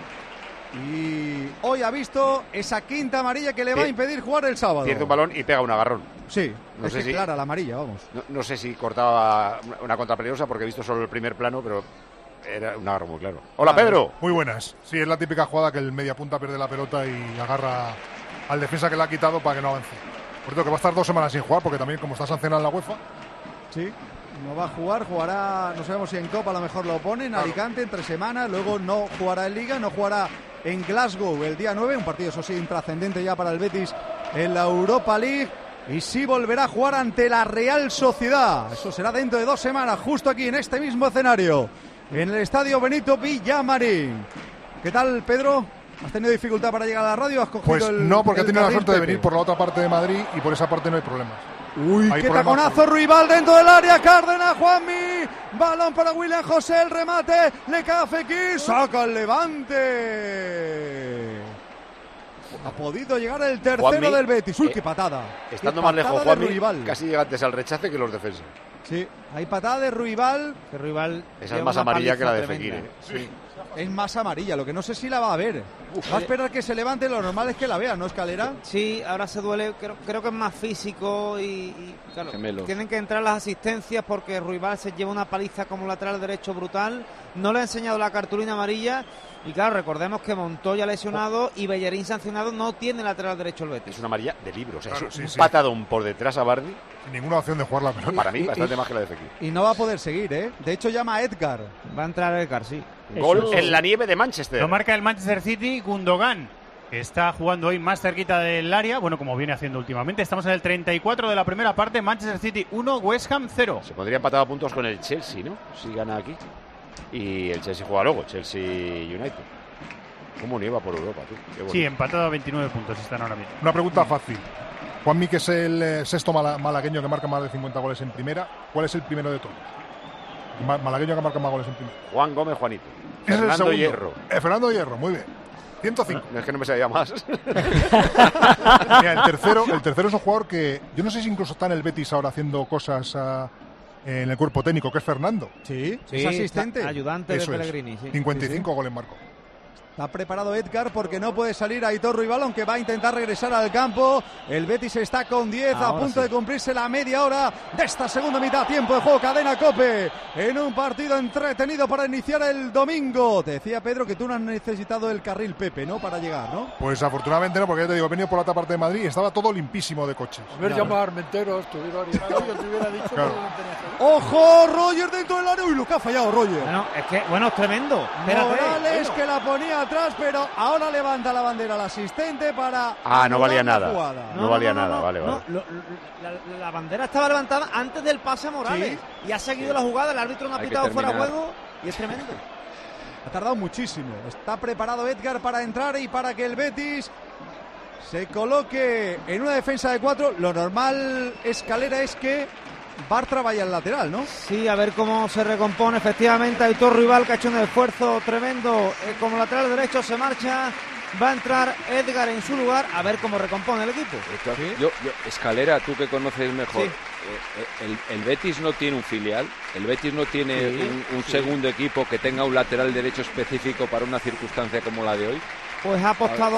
y hoy ha visto esa quinta amarilla que le va a impedir jugar el sábado. Pierde un balón y pega un agarrón. Sí, no sé si clara la amarilla, vamos. No sé si cortaba una contra peligrosa porque he visto solo el primer plano, pero era un agarro muy claro. Hola, Pedro. Muy buenas. Sí, es la típica jugada que el mediapunta pierde la pelota y agarra al defensa que le ha quitado para que no avance. Por cierto, que va a estar 2 semanas sin jugar porque también como está sancionado en la UEFA. Sí, no va a jugar, jugará, no sabemos si en Copa a lo mejor lo pone, en Alicante entre semanas, luego no jugará en Liga, no jugará en Glasgow el día 9, un partido eso sí intrascendente ya para el Betis en la Europa League. Y sí volverá a jugar ante la Real Sociedad. Eso será dentro de 2 semanas, justo aquí en este mismo escenario, en el estadio Benito Villamarín. ¿Qué tal, Pedro? ¿Has tenido dificultad para llegar a la radio? ¿Has cogido pues no, porque he tenido la suerte de venir por la otra parte de Madrid y por esa parte no hay problemas. Uy, qué taconazo, Ruibal dentro del área, Cárdenas, Juanmi, balón para William José, el remate, le cae a Fekir, saca el Levante. Ha podido llegar el tercero Juanmi, del Betis. Uy, qué patada. Estando más lejos, Juanmi, casi llega antes al rechace que los defensas. Sí, hay patada de Ruibal. Que Ruibal esa es más amarilla que la de Fekir. Sí. Es más amarilla, lo que no sé si la va a ver. Va a esperar que se levante, lo normal es que la vea, ¿no, Escalera? Sí, ahora se duele, creo que es más físico y claro, tienen que entrar las asistencias porque Ruibal se lleva una paliza como lateral derecho brutal. No le ha enseñado la cartulina amarilla y claro, recordemos que Montoya lesionado y Bellerín sancionado, no tiene lateral derecho el Betis. Es una amarilla de libro, o sea, claro, es un patadón por detrás a Bardi. Sin ninguna opción de jugar la pelota. Para mí, bastante más que la de Fekir. Y no va a poder seguir, ¿eh? De hecho, llama a Edgar. Va a entrar Edgar, sí. Gol en la nieve de Manchester. Lo marca el Manchester City, Gundogan, que está jugando hoy más cerquita del área, bueno, como viene haciendo últimamente. Estamos en el 34 de la primera parte, Manchester City 1, West Ham 0. Se pondría empatado a puntos con el Chelsea, ¿no? Si gana aquí. Y el Chelsea juega luego, Chelsea United. ¿Cómo nieva por Europa, tú? Sí, empatado a 29 puntos están ahora mismo. Una pregunta fácil. Juanmi, que es el sexto malagueño que marca más de 50 goles en primera, ¿cuál es el primero de todos? Malagueño que marca más goles en primera. Juan Gómez Juanito. Es Fernando el Hierro. Fernando Hierro, muy bien. 105. No, es que no me sabía más. Mira, el tercero es un jugador que yo no sé si incluso está en el Betis ahora haciendo cosas en el cuerpo técnico, que es Fernando. Sí, es asistente. Ayudante Eso de Pellegrini. Sí. 55 goles marcó. Está preparado Edgar porque no puede salir Aitor Ruibal, aunque va a intentar regresar al campo. El Betis está con 10, a punto de cumplirse la media hora de esta segunda mitad. Tiempo de juego, cadena COPE, en un partido entretenido para iniciar el domingo. Te decía Pedro que tú no has necesitado el carril Pepe, ¿no? Para llegar, ¿no? Pues afortunadamente no, porque ya te digo, he venido por la otra parte de Madrid y estaba todo limpísimo de coches. A ver, llamar Armenteros, te hubiera dicho claro. ¡Ojo! Roger dentro del área. ¡Uy, lo que ha fallado Roger! Bueno, es tremendo. Morales que la ponía atrás, pero ahora levanta la bandera al asistente para... No valía nada. No valía nada, vale. La bandera estaba levantada antes del pase a Morales. Y ha seguido la jugada, el árbitro no ha pitado fuera de juego y es tremendo. Ha tardado muchísimo. Está preparado Edgar para entrar y para que el Betis se coloque en una defensa de 4. Lo normal, Escalera, es que Bartra vaya al lateral, ¿no? Sí, a ver cómo se recompone efectivamente Aitor Ruibal, que ha hecho un esfuerzo tremendo como lateral derecho, se marcha, va a entrar Edgar en su lugar, a ver cómo recompone el equipo. Yo, Escalera, tú que conoces mejor, el Betis no tiene un filial, el Betis no tiene un segundo equipo que tenga un lateral derecho específico para una circunstancia como la de hoy. Pues ha apostado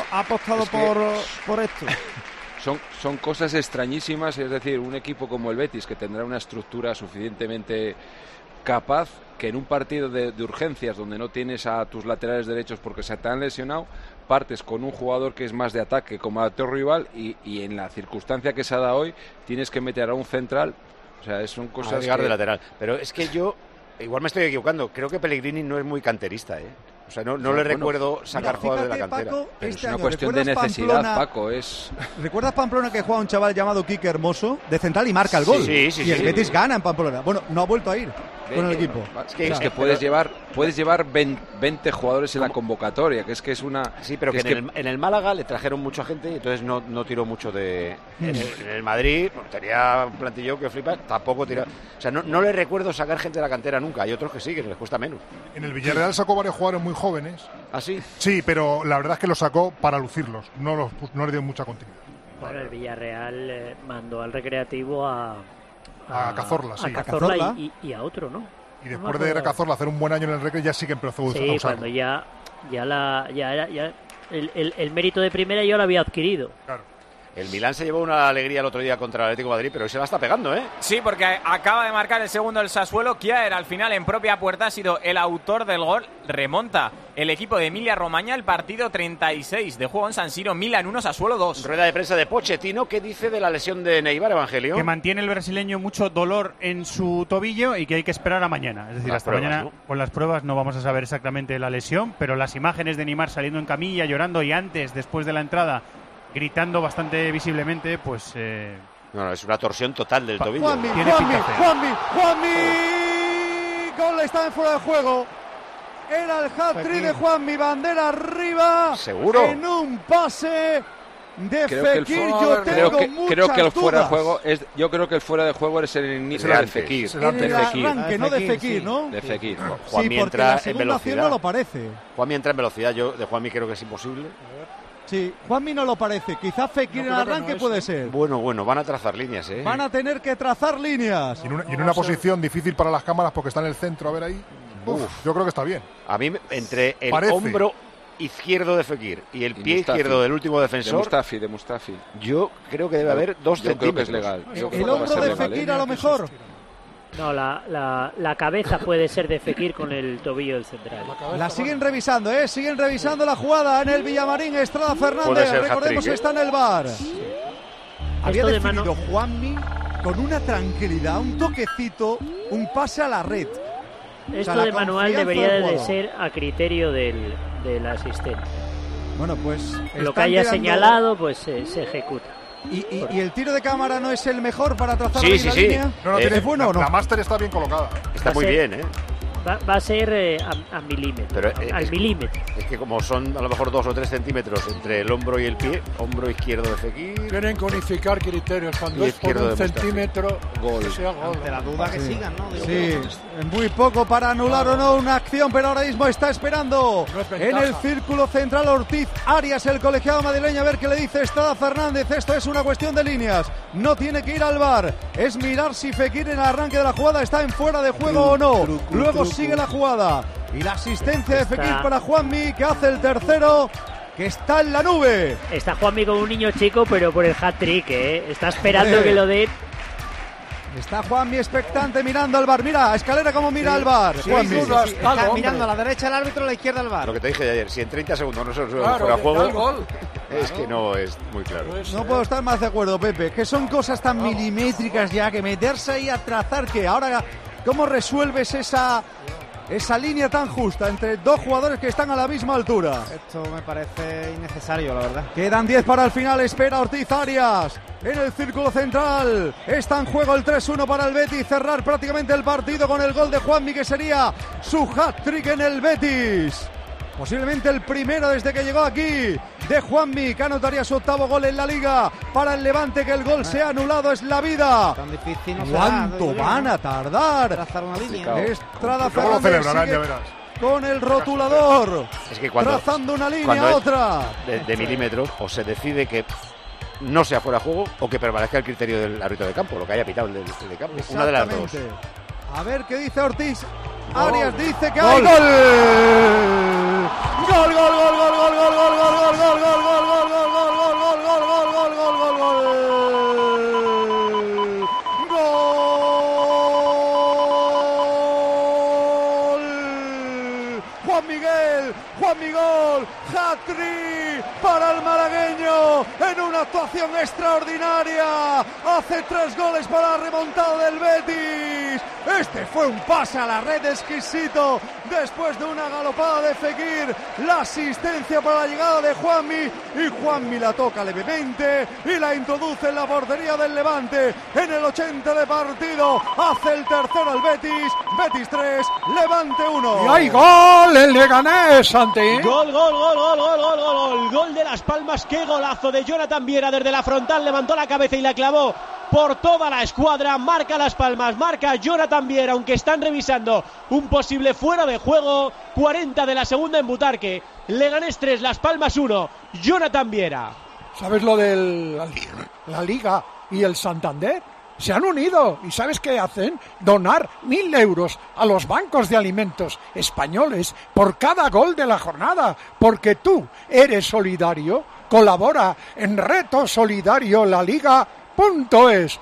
por esto. Son cosas extrañísimas, es decir, un equipo como el Betis, que tendrá una estructura suficientemente capaz, que en un partido de urgencias donde no tienes a tus laterales derechos porque se te han lesionado, partes con un jugador que es más de ataque como Aitor Ruibal y en la circunstancia que se ha dado hoy tienes que meter a un central. O sea, son cosas llegar de lateral. Pero es que yo, igual me estoy equivocando, creo que Pellegrini no es muy canterista, O sea, no le recuerdo sacar jugadores de la cantera. Paco, pero es una cuestión de necesidad, Pamplona, Paco. ¿Recuerdas Pamplona que juega un chaval llamado Quique Hermoso de central y marca el gol? Sí, y el Betis gana en Pamplona. Bueno, no ha vuelto a ir con el equipo. Es que puedes llevar 20 jugadores en la convocatoria, que es una... Sí, pero que en el Málaga le trajeron mucha gente y entonces no tiró mucho de... En el Madrid tenía un plantillo que flipa, tampoco tiró... O sea, no le recuerdo sacar gente de la cantera nunca. Hay otros que sí, que les cuesta menos. En el Villarreal sacó varios jugadores muy jóvenes. ¿Ah, sí? Sí, pero la verdad es que los sacó para lucirlos. No le dio mucha continuidad. Bueno, el Villarreal mandó al Recreativo a Cazorla, sí. A Cazorla y a otro, ¿no? Y después de Cazorla hacer un buen año en el Recre, ya sí que empezó a usarlo. Sí, cuando ya el mérito de primera ya lo había adquirido. Claro. El Milán se llevó una alegría el otro día contra el Atlético de Madrid, pero hoy se la está pegando, ¿eh? Sí, porque acaba de marcar el segundo el Sassuolo. Kjaer, al final, en propia puerta, ha sido el autor del gol. Remonta el equipo de Emilia-Romagna, el partido 36 de juego en San Siro. Milan 1, Sassuolo 2. Rueda de prensa de Pochettino, ¿qué dice de la lesión de Neibar, Evangelio? Que mantiene el brasileño mucho dolor en su tobillo y que hay que esperar a mañana. Es decir, hasta mañana, ¿no? Con las pruebas no vamos a saber exactamente la lesión, pero las imágenes de Neymar saliendo en camilla, llorando y antes, después de la entrada, gritando bastante visiblemente, pues... No, es una torsión total del tobillo. Juanmi, gol, está en fuera de juego. Era el hat-trick de Juanmi, bandera arriba. ¿Seguro? En un pase de Fekir. Creo que el fuera de juego es... Yo creo que el fuera de juego es el inicio de Fekir. En el arranque, no de Fekir, ¿no? De Fekir. Juanmi entra en velocidad. No lo parece. Juanmi entra en velocidad. Yo de Juanmi creo que es imposible. Sí, Juanmi no lo parece. Quizás Fekir en el arranque puede ser. Bueno, van a trazar líneas, ¿eh? Van a tener que trazar líneas. Y en una posición difícil para las cámaras porque está en el centro, a ver ahí. Yo creo que está bien. A mí, entre el hombro izquierdo de Fekir y el pie Mustafi, izquierdo del último defensor... De Mustafi. Yo creo que debe haber 2 centímetros. Creo que es legal. El hombro de Fekir a lo mejor... No, la cabeza puede ser de Fekir con el tobillo del central. La siguen revisando, siguen revisando la jugada en el Villamarín. Estrada Fernández, recordemos que está en el VAR. Había definido Juanmi con una tranquilidad, un toquecito, un pase a la red. Esto de manual debería de ser a criterio del asistente. Bueno, pues lo que haya señalado, pues se ejecuta. ¿Y el tiro de cámara no es el mejor para trazar la línea? No, ¿Es bueno o no? La máster está bien colocada. Está muy bien, ¿eh? Va a ser a milímetro. Pero al milímetro. Es que como son a lo mejor 2 o 3 centímetros entre el hombro y el pie, hombro izquierdo de Fekir. Tienen que unificar criterios. Cuando es por un centímetro, gol. Que sea gol. De la duda que sigan, ¿no? Sí, muy poco para anular o no una acción, pero ahora mismo está esperando en el círculo central Ortiz Arias, el colegiado madrileño, a ver qué le dice Estrada Fernández. Esto es una cuestión de líneas, no tiene que ir al VAR, es mirar si Fekir en el arranque de la jugada está en fuera de juego o no. Luego sigue la jugada y la asistencia de Fekir para Juanmi, que hace el tercero, que está en la nube. Está Juanmi como un niño chico, pero por el hat-trick, está esperando que lo dé. Está Juanmi expectante mirando al VAR. Mira, Escalera como mira al VAR. Juanmi está mirando a la derecha al árbitro, a la izquierda al VAR. Lo que te dije ayer, si en 30 segundos no se fuera juego, es que no es muy claro. No puedo estar más de acuerdo, Pepe, que son cosas tan milimétricas ya, que meterse ahí a trazar, que ahora, ¿cómo resuelves esa línea tan justa entre dos jugadores que están a la misma altura? Esto me parece innecesario, la verdad. Quedan 10 para el final, espera Ortiz Arias en el círculo central. Está en juego el 3-1 para el Betis, cerrar prácticamente el partido con el gol de Juanmi, que sería su hat-trick en el Betis. Posiblemente el primero desde que llegó aquí de Juanmi, que anotaría su 8º gol en la Liga. Para el Levante, que el gol sea anulado es la vida. Tan difícil no ¿Cuánto van a tardar? Trazar una línea. Estrada ¿Cómo lo celebrarán? Ya sigue verás. con el rotulador, es que trazando una línea a otra. De milímetros, o se decide que no sea fuera de juego o que prevalezca el criterio del árbitro de campo, lo que haya pitado el de campo. Una de las dos. A ver qué dice Ortiz Arias, dice que hay gol. Gol, gol, gol, gol, gol, gol, gol, gol, gol, gol, gol, Juan Miguel, hat-trick para el malagueño en una actuación extraordinaria. Hace 3 goles para la remontada del Betis. Este fue un pase a la red exquisito después de una galopada de Fekir. La asistencia para la llegada de Juanmi, y Juanmi la toca levemente y la introduce en la portería del Levante. En el 80 de partido hace el tercero al Betis. Betis 3, Levante 1. Y hay gol, el Leganés, Santi. Gol, gol, gol, gol, gol, gol, gol, gol. Gol de Las Palmas. Qué golazo de Jonathan Viera desde la frontal. Levantó la cabeza y la clavó por toda la escuadra. Marca Las Palmas, marca Jonathan Viera, aunque están revisando un posible fuera de juego. 40 de la segunda en Butarque. Leganés 3, Las Palmas 1. Jonathan Viera. ¿Sabes lo de la Liga y el Santander? Se han unido y ¿sabes qué hacen? Donar 1.000 euros a los bancos de alimentos españoles por cada gol de la jornada, porque tú eres solidario. Colabora en Reto Solidario La Liga.es.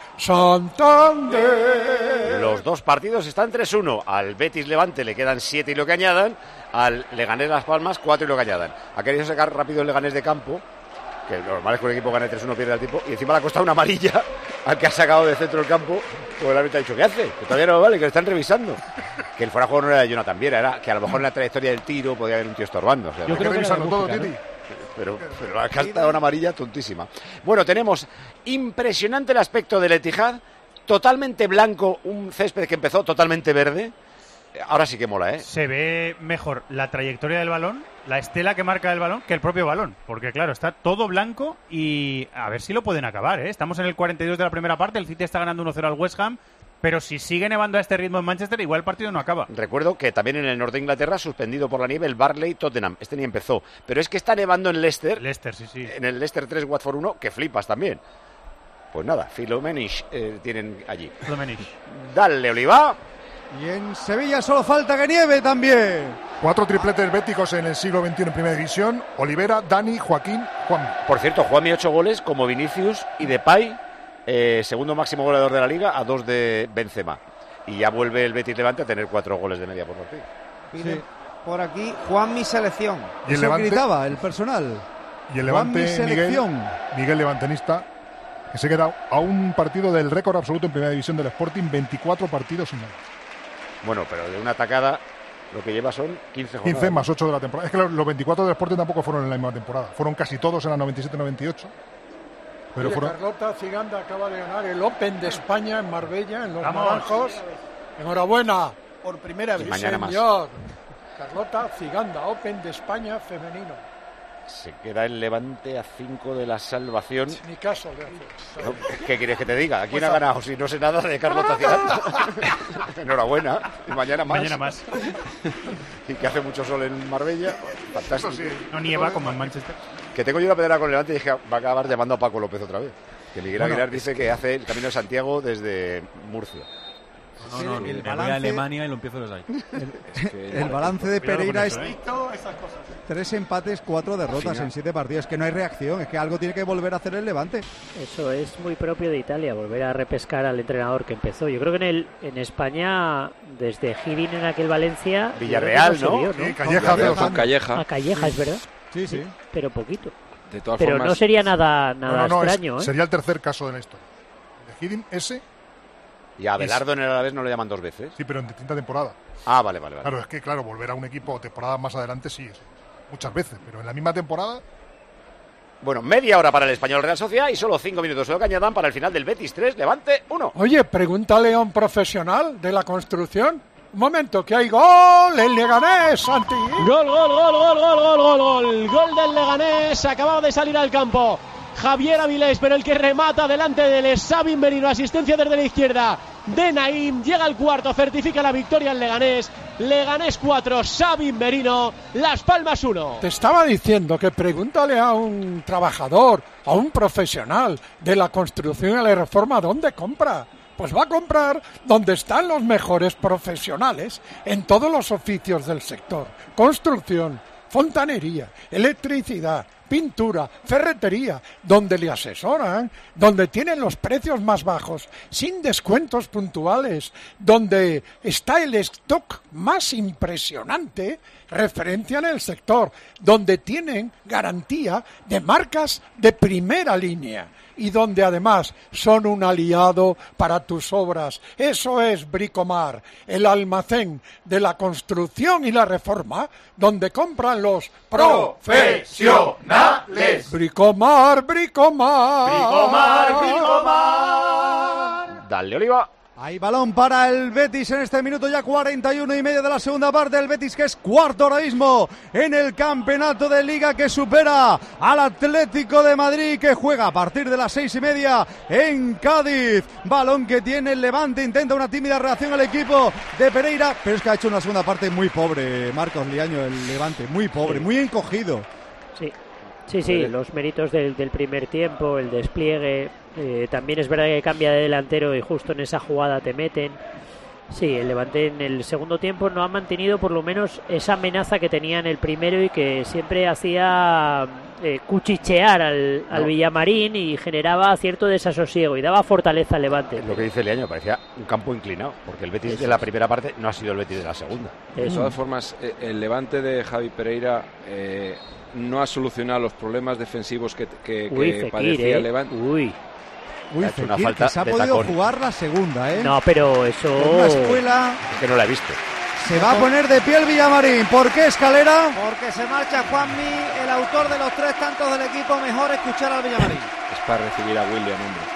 Santander. Los dos partidos están 3-1. Al Betis Levante le quedan 7 y lo que añadan. Al Leganés Las Palmas 4 y lo que añadan. Ha querido sacar rápido el Leganés de campo, que lo normal es que un equipo gane 3-1, pierde al tipo, y encima le ha costado una amarilla al que ha sacado de centro del campo, porque el árbitro ha dicho, ¿qué hace? Que todavía no vale, que lo están revisando. Que el fuera de juego no era de Jonathan Viera, era que a lo mejor en la trayectoria del tiro podía haber un tío estorbando. O sea, yo creo que revisarlo todo, Titi. Pero ha castado una amarilla tontísima. Bueno, tenemos impresionante el aspecto del Etihad, totalmente blanco, un césped que empezó totalmente verde. Ahora sí que mola, ¿eh? Se ve mejor la trayectoria del balón, la estela que marca el balón, que el propio balón. Porque, claro, está todo blanco y a ver si lo pueden acabar, ¿eh? Estamos en el 42 de la primera parte, el City está ganando 1-0 al West Ham, pero si sigue nevando a este ritmo en Manchester, igual el partido no acaba. Recuerdo que también en el norte de Inglaterra, suspendido por la nieve, el Barley-Tottenham. Este ni empezó. Pero es que está nevando en Leicester. Sí. En el Leicester 3, Watford 1, que flipas también. Pues nada, Filomenish tienen allí. Filomenish. Dale, Oliva. Y en Sevilla solo falta que nieve también. 4 tripletes béticos en el siglo XXI en Primera División. Olivera, Dani, Joaquín, Juanmi. Por cierto, Juanmi 8 goles como Vinicius y Depay, segundo máximo goleador de la Liga, a 2 de Benzema. Y ya vuelve el Betis Levante a tener 4 goles de media por partido. Sí. Por aquí, Juanmi selección. Y el Levante gritaba el personal. Y el Levante, Miguel Levantenista, que se queda a un partido del récord absoluto en Primera División del Sporting, 24 partidos sin nada. Bueno, pero de una atacada lo que lleva son 15 jornadas. 15 más 8 de la temporada. Es que los 24 del Sporting tampoco fueron en la misma temporada. Fueron casi todos en la 97-98. Pero Carlota Ciganda acaba de ganar el Open de España en Marbella, en Los Naranjos. Enhorabuena. por primera vez. Mañana más. Señor. Carlota Ciganda, Open de España femenino. Se queda el Levante a 5 de la salvación. Ni caso le hace. ¿Qué quieres que te diga? ¿A quién Pues ha ganado? Si no sé nada de Carlota Ciganda. Enhorabuena. Y mañana más. Mañana más. Y que hace mucho sol en Marbella. Fantástico. Sí. No nieva como en Manchester. Que tengo yo una pedra con el Levante y dije, va a acabar llamando a Paco López otra vez. Que Miguel Bueno, Aguilar dice que hace el Camino de Santiago desde Murcia. No, el me balance- voy a Alemania y lo empiezo desde ahí. El balance de Cuidado con Pereira eso, es 3 ¿eh? empates, 4 derrotas Final. en 7 partidos. Es que no hay reacción, es que algo tiene que volver a hacer el Levante. Eso es muy propio de Italia, volver a repescar al entrenador que empezó. Yo creo que en España, desde Higgin en aquel Valencia... Villarreal, yo creo que ¿no? se vio, Sí, Calleja hace 2 años. Calleja. A Calleja, es verdad. Sí, sí. Pero poquito. De todas Pero formas, no sería nada No, extraño, ¿eh? sería el tercer caso de la historia. De Hiddink, ese, Y a Abelardo en el Alavés no lo llaman 2 veces. sí, pero en distinta temporada. Ah, vale, vale, vale. Claro, es que, volver a un equipo temporadas más adelante sí, eso. Muchas veces, pero en la misma temporada. Bueno, media hora para el Español Real Sociedad y solo 5 minutos de Cañadán para el final del Betis 3, Levante 1. Oye, pregúntale a un profesional de la construcción. Un momento, que hay gol, el Leganés, Santi. Gol, gol, gol, gol, gol, gol, gol, gol. Gol del Leganés, acababa de salir al campo Javier Avilés, pero el que remata delante del es Sabin Merino, asistencia desde la izquierda de Naim, llega al cuarto, certifica la victoria el Leganés. Leganés 4, Sabin Merino, Las Palmas 1. Te estaba diciendo que pregúntale a un trabajador, a un profesional de la construcción y la reforma dónde compra. Pues va a comprar donde están los mejores profesionales en todos los oficios del sector. Construcción, fontanería, electricidad, pintura, ferretería, donde le asesoran, donde tienen los precios más bajos, sin descuentos puntuales, donde está el stock más impresionante, referencia en el sector, donde tienen garantía de marcas de primera línea y donde además son un aliado para tus obras. Eso es Bricomar, el almacén de la construcción y la reforma, donde compran los profesionales. Bricomar, Bricomar. Bricomar, Bricomar. Dale, Oliva. Hay balón para el Betis en este minuto ya 41 y medio de la segunda parte. El Betis que es cuarto ahora mismo en el campeonato de Liga, que supera al Atlético de Madrid, que juega a partir de las 6:30 en Cádiz. Balón que tiene el Levante, intenta una tímida reacción al equipo de Pereira, pero es que ha hecho una segunda parte muy pobre, Marcos Liaño, el Levante, muy pobre, muy encogido. Sí, los méritos del primer tiempo, el despliegue. También es verdad que cambia de delantero y justo en esa jugada te meten. Sí, el Levante en el segundo tiempo no ha mantenido por lo menos esa amenaza que tenía en el primero y que siempre hacía cuchichear al Villamarín y generaba cierto desasosiego y daba fortaleza al Levante. Lo que dice Leaño, parecía un campo inclinado, porque el Betis de la primera parte no ha sido el Betis de la segunda. De todas formas, el Levante de Javi Pereira no ha solucionado los problemas defensivos que Fekir, padecía el Levante. Uy, Ha hecho una Fekir, falta que se ha de podido tacón. jugar la segunda, ¿eh? No, pero eso... Con una escuela... Es que no la he visto. Se va a poner de pie el Villamarín. ¿Por qué, Escalera? Porque se marcha Juanmi, el autor de los 3 tantos del equipo. Mejor escuchar al Villamarín. Es para recibir a William, hombre.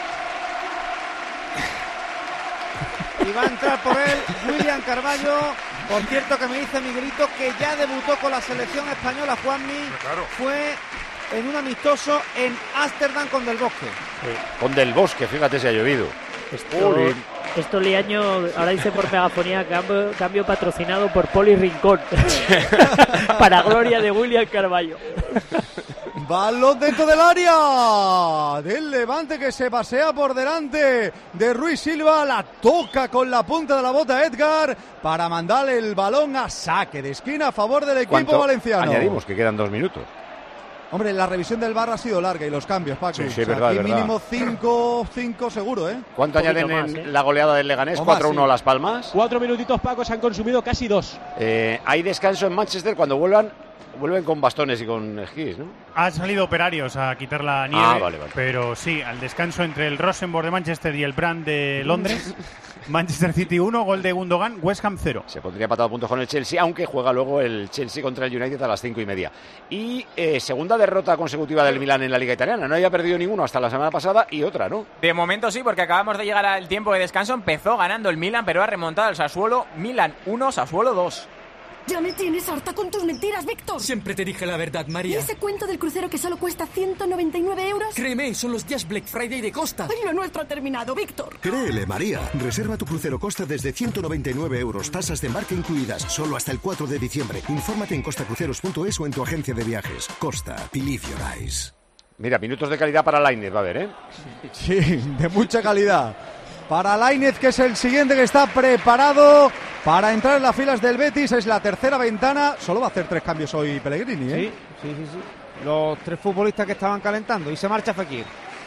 Y va a entrar por él William Carballo. Por cierto, que me dice Miguelito que ya debutó con la selección española Juanmi. Fue en un amistoso en Ámsterdam con Del Bosque. Con Del Bosque, fíjate si ha llovido. Esto Liaño ahora dice por megafonía cambio patrocinado por Poli Rincón para gloria de William Carballo. Balón dentro del área del Levante, que se pasea por delante de Ruiz Silva, la toca con la punta de la bota Edgar para mandar el balón a saque de esquina a favor del equipo ¿Cuánto valenciano. añadimos? Que quedan 2 minutos. Hombre, la revisión del VAR ha sido larga y los cambios, Paco. Sí, O sea, verdad, aquí verdad. mínimo 5 seguro, ¿eh? ¿Cuánto añaden más, en la goleada del Leganés? O más, 4-1 sí. Las Palmas. 4 minutitos, Paco, se han consumido casi 2. Hay descanso en Manchester cuando vuelven con bastones y con esquís, ¿no? Han salido operarios a quitar la nieve, Vale. pero sí, al descanso entre el Rosenborg de Manchester y el Brand de Londres, Manchester City 1, gol de Gundogan, West Ham 0. Se pondría empatado a puntos con el Chelsea, aunque juega luego el Chelsea contra el United a las 5:30. Y segunda derrota consecutiva del Milan en la Liga Italiana. No había perdido ninguno hasta la semana pasada y otra, ¿no? De momento sí, porque acabamos de llegar al tiempo de descanso. Empezó ganando el Milan, pero ha remontado al Sassuolo. Milan 1, Sassuolo 2. Ya me tienes harta con tus mentiras, Víctor. Siempre te dije la verdad, ¿Y María. ese cuento del crucero que solo cuesta 199 euros? Créeme, son los días Black Friday de Costa. Ay, lo nuestro ha terminado, Víctor. Créele, María. Reserva tu crucero Costa desde 199 euros, tasas de embarque incluidas, solo hasta el 4 de diciembre. Infórmate en costacruceros.es o en tu agencia de viajes. Costa, believe your eyes. Mira, minutos de calidad para Lainez va a haber, ¿eh? Sí, de mucha calidad. Para Lainez, que es el siguiente que está preparado para entrar en las filas del Betis. Es la tercera ventana. Solo va a hacer 3 cambios hoy Pellegrini, ¿eh? Sí. Los 3 futbolistas que estaban calentando. Y se marcha Fekir.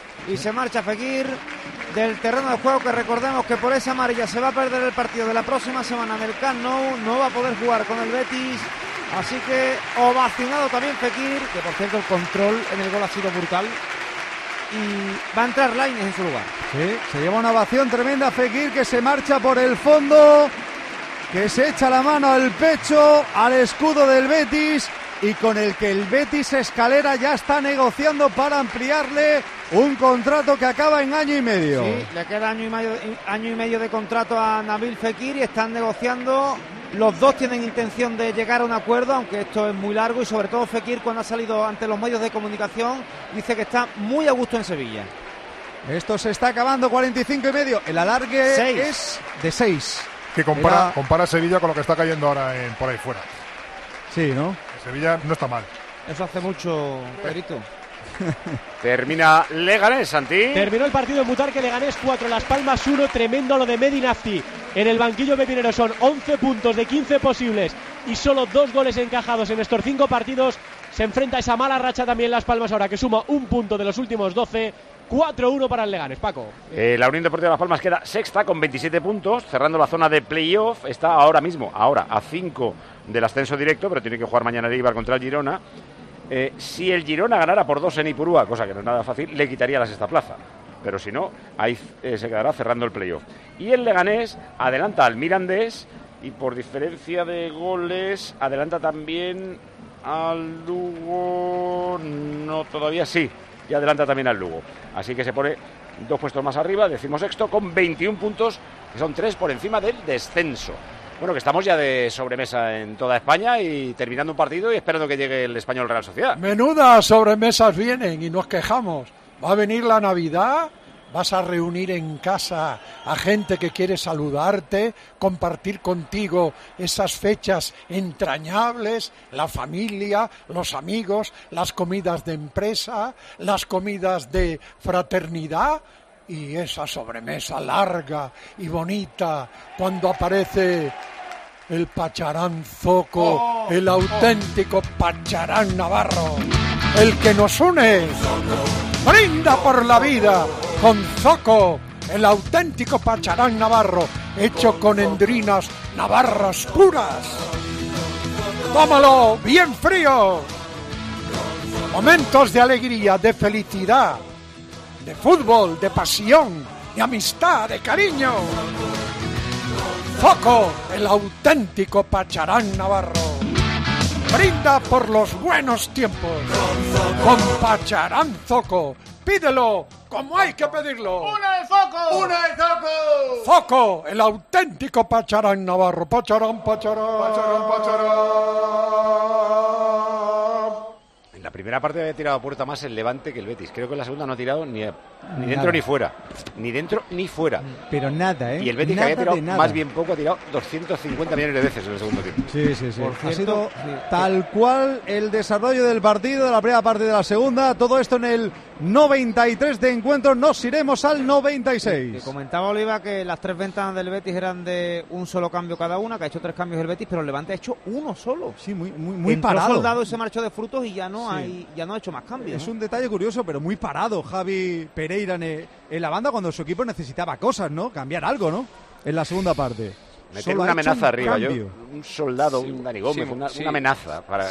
Del terreno de juego, que recordemos que por esa amarilla se va a perder el partido de la próxima semana en el Camp Nou. No va a poder jugar con el Betis. Así que ovacionado también Fekir, que por cierto el control en el gol ha sido brutal. Y va a entrar Lainez en su lugar. Sí, se lleva una ovación tremenda Fekir, que se marcha por el fondo, que se echa la mano al pecho, al escudo del Betis, y con el que el Betis Escalera ya está negociando para ampliarle un contrato que acaba en 1 año y medio. Sí, le queda año y medio de contrato a Nabil Fekir y están negociando. Los dos tienen intención de llegar a un acuerdo, aunque esto es muy largo, y sobre todo Fekir, cuando ha salido ante los medios de comunicación, dice que está muy a gusto en Sevilla. Esto se está acabando, 45 y medio. El alargue es de 6. Que compara Sevilla con lo que está cayendo ahora por ahí fuera. Sí, ¿no? Sevilla no está mal. Eso hace mucho, Pedrito. Termina Leganés, Santi. Terminó el partido en Butarque, Leganés 4, Las Palmas 1. Tremendo lo de Medinafti. En el banquillo pepinero son 11 puntos de 15 posibles y solo 2 goles encajados en estos 5 partidos. Se enfrenta a esa mala racha también Las Palmas ahora, que suma 1 punto de los últimos 12. 4-1 para el Leganés, Paco. La Unión Deportiva Las Palmas queda sexta con 27 puntos, cerrando la zona de playoff. Está ahora a 5 del ascenso directo, pero tiene que jugar mañana el Eibar contra el Girona. Si el Girona ganara por 2 en Ipurúa, cosa que no es nada fácil, le quitaría la sexta plaza. Pero si no, ahí se quedará cerrando el playoff. Y el Leganés adelanta al Mirandés y por diferencia de goles adelanta también al Lugo. No, todavía sí. Y adelanta también al Lugo. Así que se pone 2 puestos más arriba, 16º, con 21 puntos, que son 3 por encima del descenso. Bueno, que estamos ya de sobremesa en toda España y terminando un partido y esperando que llegue el Español Real Sociedad. Menudas sobremesas vienen y nos quejamos. Va a venir la Navidad, vas a reunir en casa a gente que quiere saludarte, compartir contigo esas fechas entrañables, la familia, los amigos, las comidas de empresa, las comidas de fraternidad y esa sobremesa larga y bonita cuando aparece el Pacharán Zoco, el auténtico Pacharán navarro, el que nos une. Brinda por la vida con Zoco, el auténtico Pacharán navarro, hecho con endrinas navarras puras. Tómalo bien frío. Momentos de alegría, de felicidad, de fútbol, de pasión, de amistad, de cariño. Zoco, el auténtico Pacharán navarro. Brinda por los buenos tiempos. Con Pacharán Zoco. Pídelo como hay que pedirlo. ¡Una de Zoco! ¡Una de Zoco! Zoco, el auténtico Pacharán navarro. Pacharán, Pacharán. Pacharán, Pacharán. En la primera parte había tirado a puerta más el Levante que el Betis. Creo que en la segunda no ha tirado ni dentro ni fuera. Ni dentro ni fuera. Pero nada, ¿eh? Y el Betis, que había tirado más bien poco, ha tirado 250 millones de veces en el segundo tiempo. Sí. Ha sido tal cual el desarrollo del partido, de la primera parte de la segunda. Todo esto en el 93 de encuentro. Nos iremos al 96. Que comentaba Oliva que las 3 ventanas del Betis eran de un solo cambio cada una, que ha hecho 3 cambios el Betis, pero el Levante ha hecho uno solo. Sí, muy Entró parado. Soldado y se marchó de Frutos y ya no ha hecho más cambios. Es un detalle curioso, pero muy parado Javi Pereira en la banda cuando su equipo necesitaba cosas, ¿no? Cambiar algo, ¿no? En la segunda parte. Meter una amenaza arriba, un Soldado, un Dani Gómez, una amenaza para...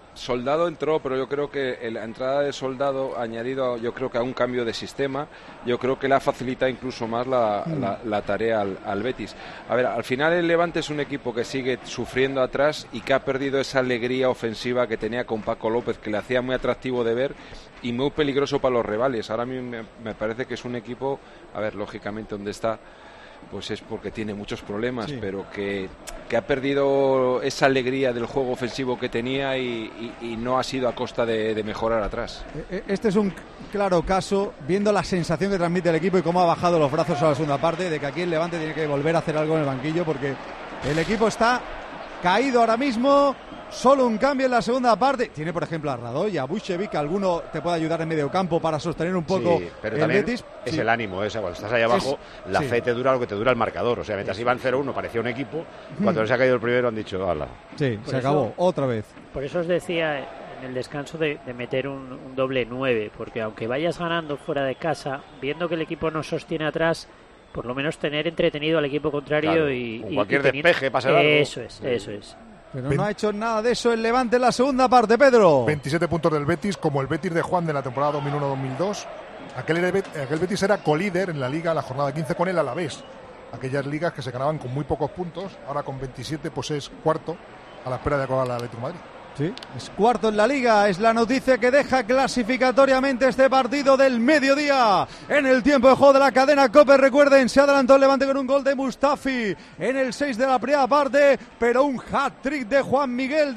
Soldado entró, pero yo creo que la entrada de Soldado, añadido yo creo que a un cambio de sistema, yo creo que le ha facilitado incluso más la tarea al Betis. A ver, al final el Levante es un equipo que sigue sufriendo atrás y que ha perdido esa alegría ofensiva que tenía con Paco López, que le hacía muy atractivo de ver y muy peligroso para los rivales. Ahora a mí me parece que es un equipo, a ver, lógicamente donde está, pues es porque tiene muchos problemas, sí, pero que ha perdido esa alegría del juego ofensivo que tenía y no ha sido a costa de mejorar atrás. Este es un claro caso, viendo la sensación que transmite el equipo y cómo ha bajado los brazos a la segunda parte, de que aquí el Levante tiene que volver a hacer algo en el banquillo, porque el equipo está caído ahora mismo. Solo un cambio en la segunda parte. Tiene, por ejemplo, a Radoy, a Bušević, que alguno te puede ayudar en medio campo para sostener un poco sí, pero el también Betis. Es el ánimo, cuando estás ahí abajo, la fe te dura lo que te dura el marcador. O sea, mientras iban 0-1 parecía un equipo, cuando les ha caído el primero han dicho, hala. Sí, se acabó, otra vez. Por eso os decía en el descanso de meter un doble 9, porque aunque vayas ganando fuera de casa, viendo que el equipo no sostiene atrás, por lo menos tener entretenido al equipo contrario, claro, y cualquier despeje, pase largo. Eso es. Pero no ha hecho nada de eso el Levante en la segunda parte, Pedro. 27 puntos del Betis, como el Betis de Juan de la temporada 2001-2002. Aquel Betis era colíder en la Liga en la jornada 15 con el Alavés. Aquellas ligas que se ganaban con muy pocos puntos, ahora con 27 pues es cuarto a la espera de acabar la Atlético de Madrid. Sí, es cuarto en la Liga, es la noticia que deja clasificatoriamente este partido del mediodía. En el tiempo de juego de la cadena COPE, recuerden, se adelantó el Levante con un gol de Mustafi en el 6 de la primera parte, pero un hat-trick de Juan Miguel,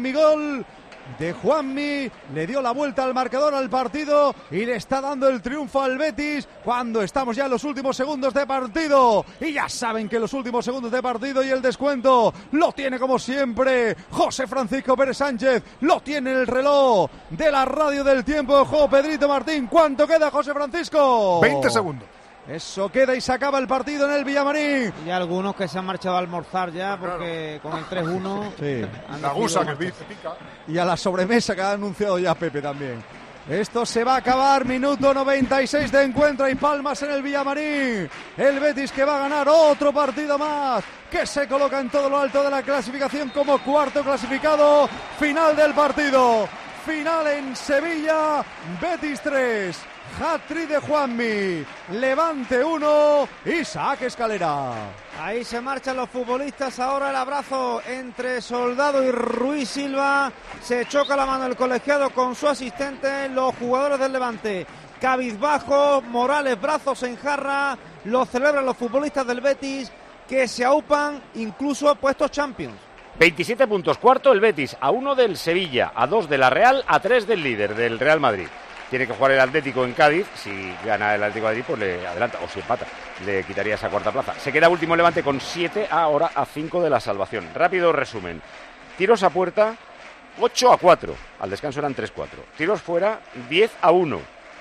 de Juanmi, le dio la vuelta al marcador al partido y le está dando el triunfo al Betis cuando estamos ya en los últimos segundos de partido. Y ya saben que los últimos segundos de partido y el descuento lo tiene como siempre José Francisco Pérez Sánchez, lo tiene el reloj de la radio del tiempo de juego Pedrito Martín. ¿Cuánto queda, José Francisco? 20 segundos. Eso queda y se acaba el partido en el Villamarín. Y algunos que se han marchado a almorzar ya porque con el 3-1 sí, la gusa que pica. Y a la sobremesa que ha anunciado ya Pepe también. Esto se va a acabar, minuto 96 de encuentro y palmas en el Villamarín. El Betis que va a ganar otro partido más, que se coloca en todo lo alto de la clasificación como cuarto clasificado. Final del partido, final en Sevilla, Betis 3. Hat-trick de Juanmi, Levante 1, Isaac Escalera. Ahí se marchan los futbolistas, ahora el abrazo entre Soldado y Ruiz Silva. Se choca la mano el colegiado con su asistente, los jugadores del Levante cabizbajo, Morales brazos en jarra, lo celebran los futbolistas del Betis que se aupan incluso puestos Champions. 27 puntos, cuarto el Betis, a 1 del Sevilla, a 2 de la Real, a 3 del líder, del Real Madrid. Tiene que jugar el Atlético en Cádiz. Si gana el Atlético de Madrid, pues le adelanta. O si empata, le quitaría esa cuarta plaza. Se queda último el Levante con 7, ahora a 5 de la salvación. Rápido resumen. Tiros a puerta, 8-4. Al descanso eran 3-4. Tiros fuera, 10-1.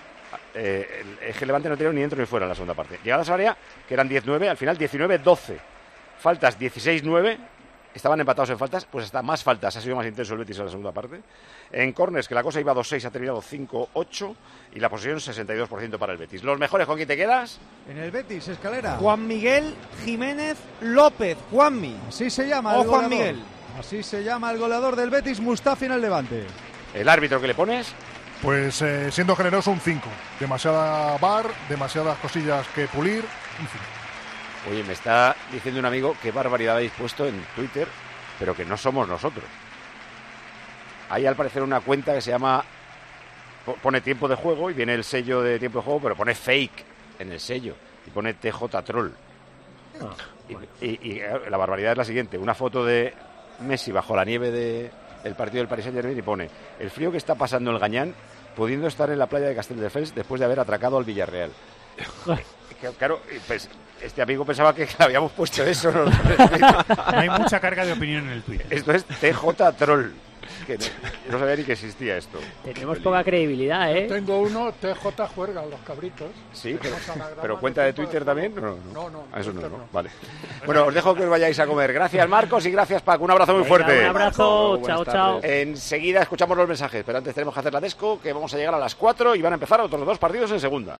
El Levante no tiró ni dentro ni fuera en la segunda parte. Llegadas al área, que eran 10-9, al final 19-12. Faltas 16-9. Estaban empatados en faltas, pues hasta más faltas. Ha sido más intenso el Betis en la segunda parte. En córners, que la cosa iba 2-6, ha terminado 5-8. Y la posesión 62% para el Betis. ¿Los mejores con quién te quedas? En el Betis, Escalera. Juan Miguel Jiménez López, Juanmi. Así se llama el Juan Miguel. Así se llama el goleador del Betis, Mustafi en el Levante. ¿El árbitro que le pones? Pues siendo generoso, un 5. Demasiada VAR, demasiadas cosillas que pulir, un 5. Oye, me está diciendo un amigo qué barbaridad habéis puesto en Twitter, pero que no somos nosotros. Hay al parecer una cuenta que se llama, pone tiempo de juego y viene el sello de tiempo de juego, pero pone fake en el sello y pone TJ Troll. Y la barbaridad es la siguiente, una foto de Messi bajo la nieve del partido del Paris Saint-Germain y pone el frío que está pasando el Gañán pudiendo estar en la playa de Castelldefels después de haber atracado al Villarreal. Claro, pues este amigo pensaba que habíamos puesto eso. No hay mucha carga de opinión en el Twitter. Esto es TJ Troll. Que no sabía ni que existía esto. Tenemos poca credibilidad, ¿eh? Yo tengo uno, TJ Juerga, los cabritos. Sí, pero cuenta de Twitter también. No. Eso no. Vale. Bueno, os dejo que os vayáis a comer. Gracias, Marcos, y gracias, Paco. Un abrazo muy fuerte. Un abrazo, chao. Enseguida escuchamos los mensajes, pero antes tenemos que hacer la desco, que vamos a llegar a las 4 y van a empezar otros 2 partidos en segunda.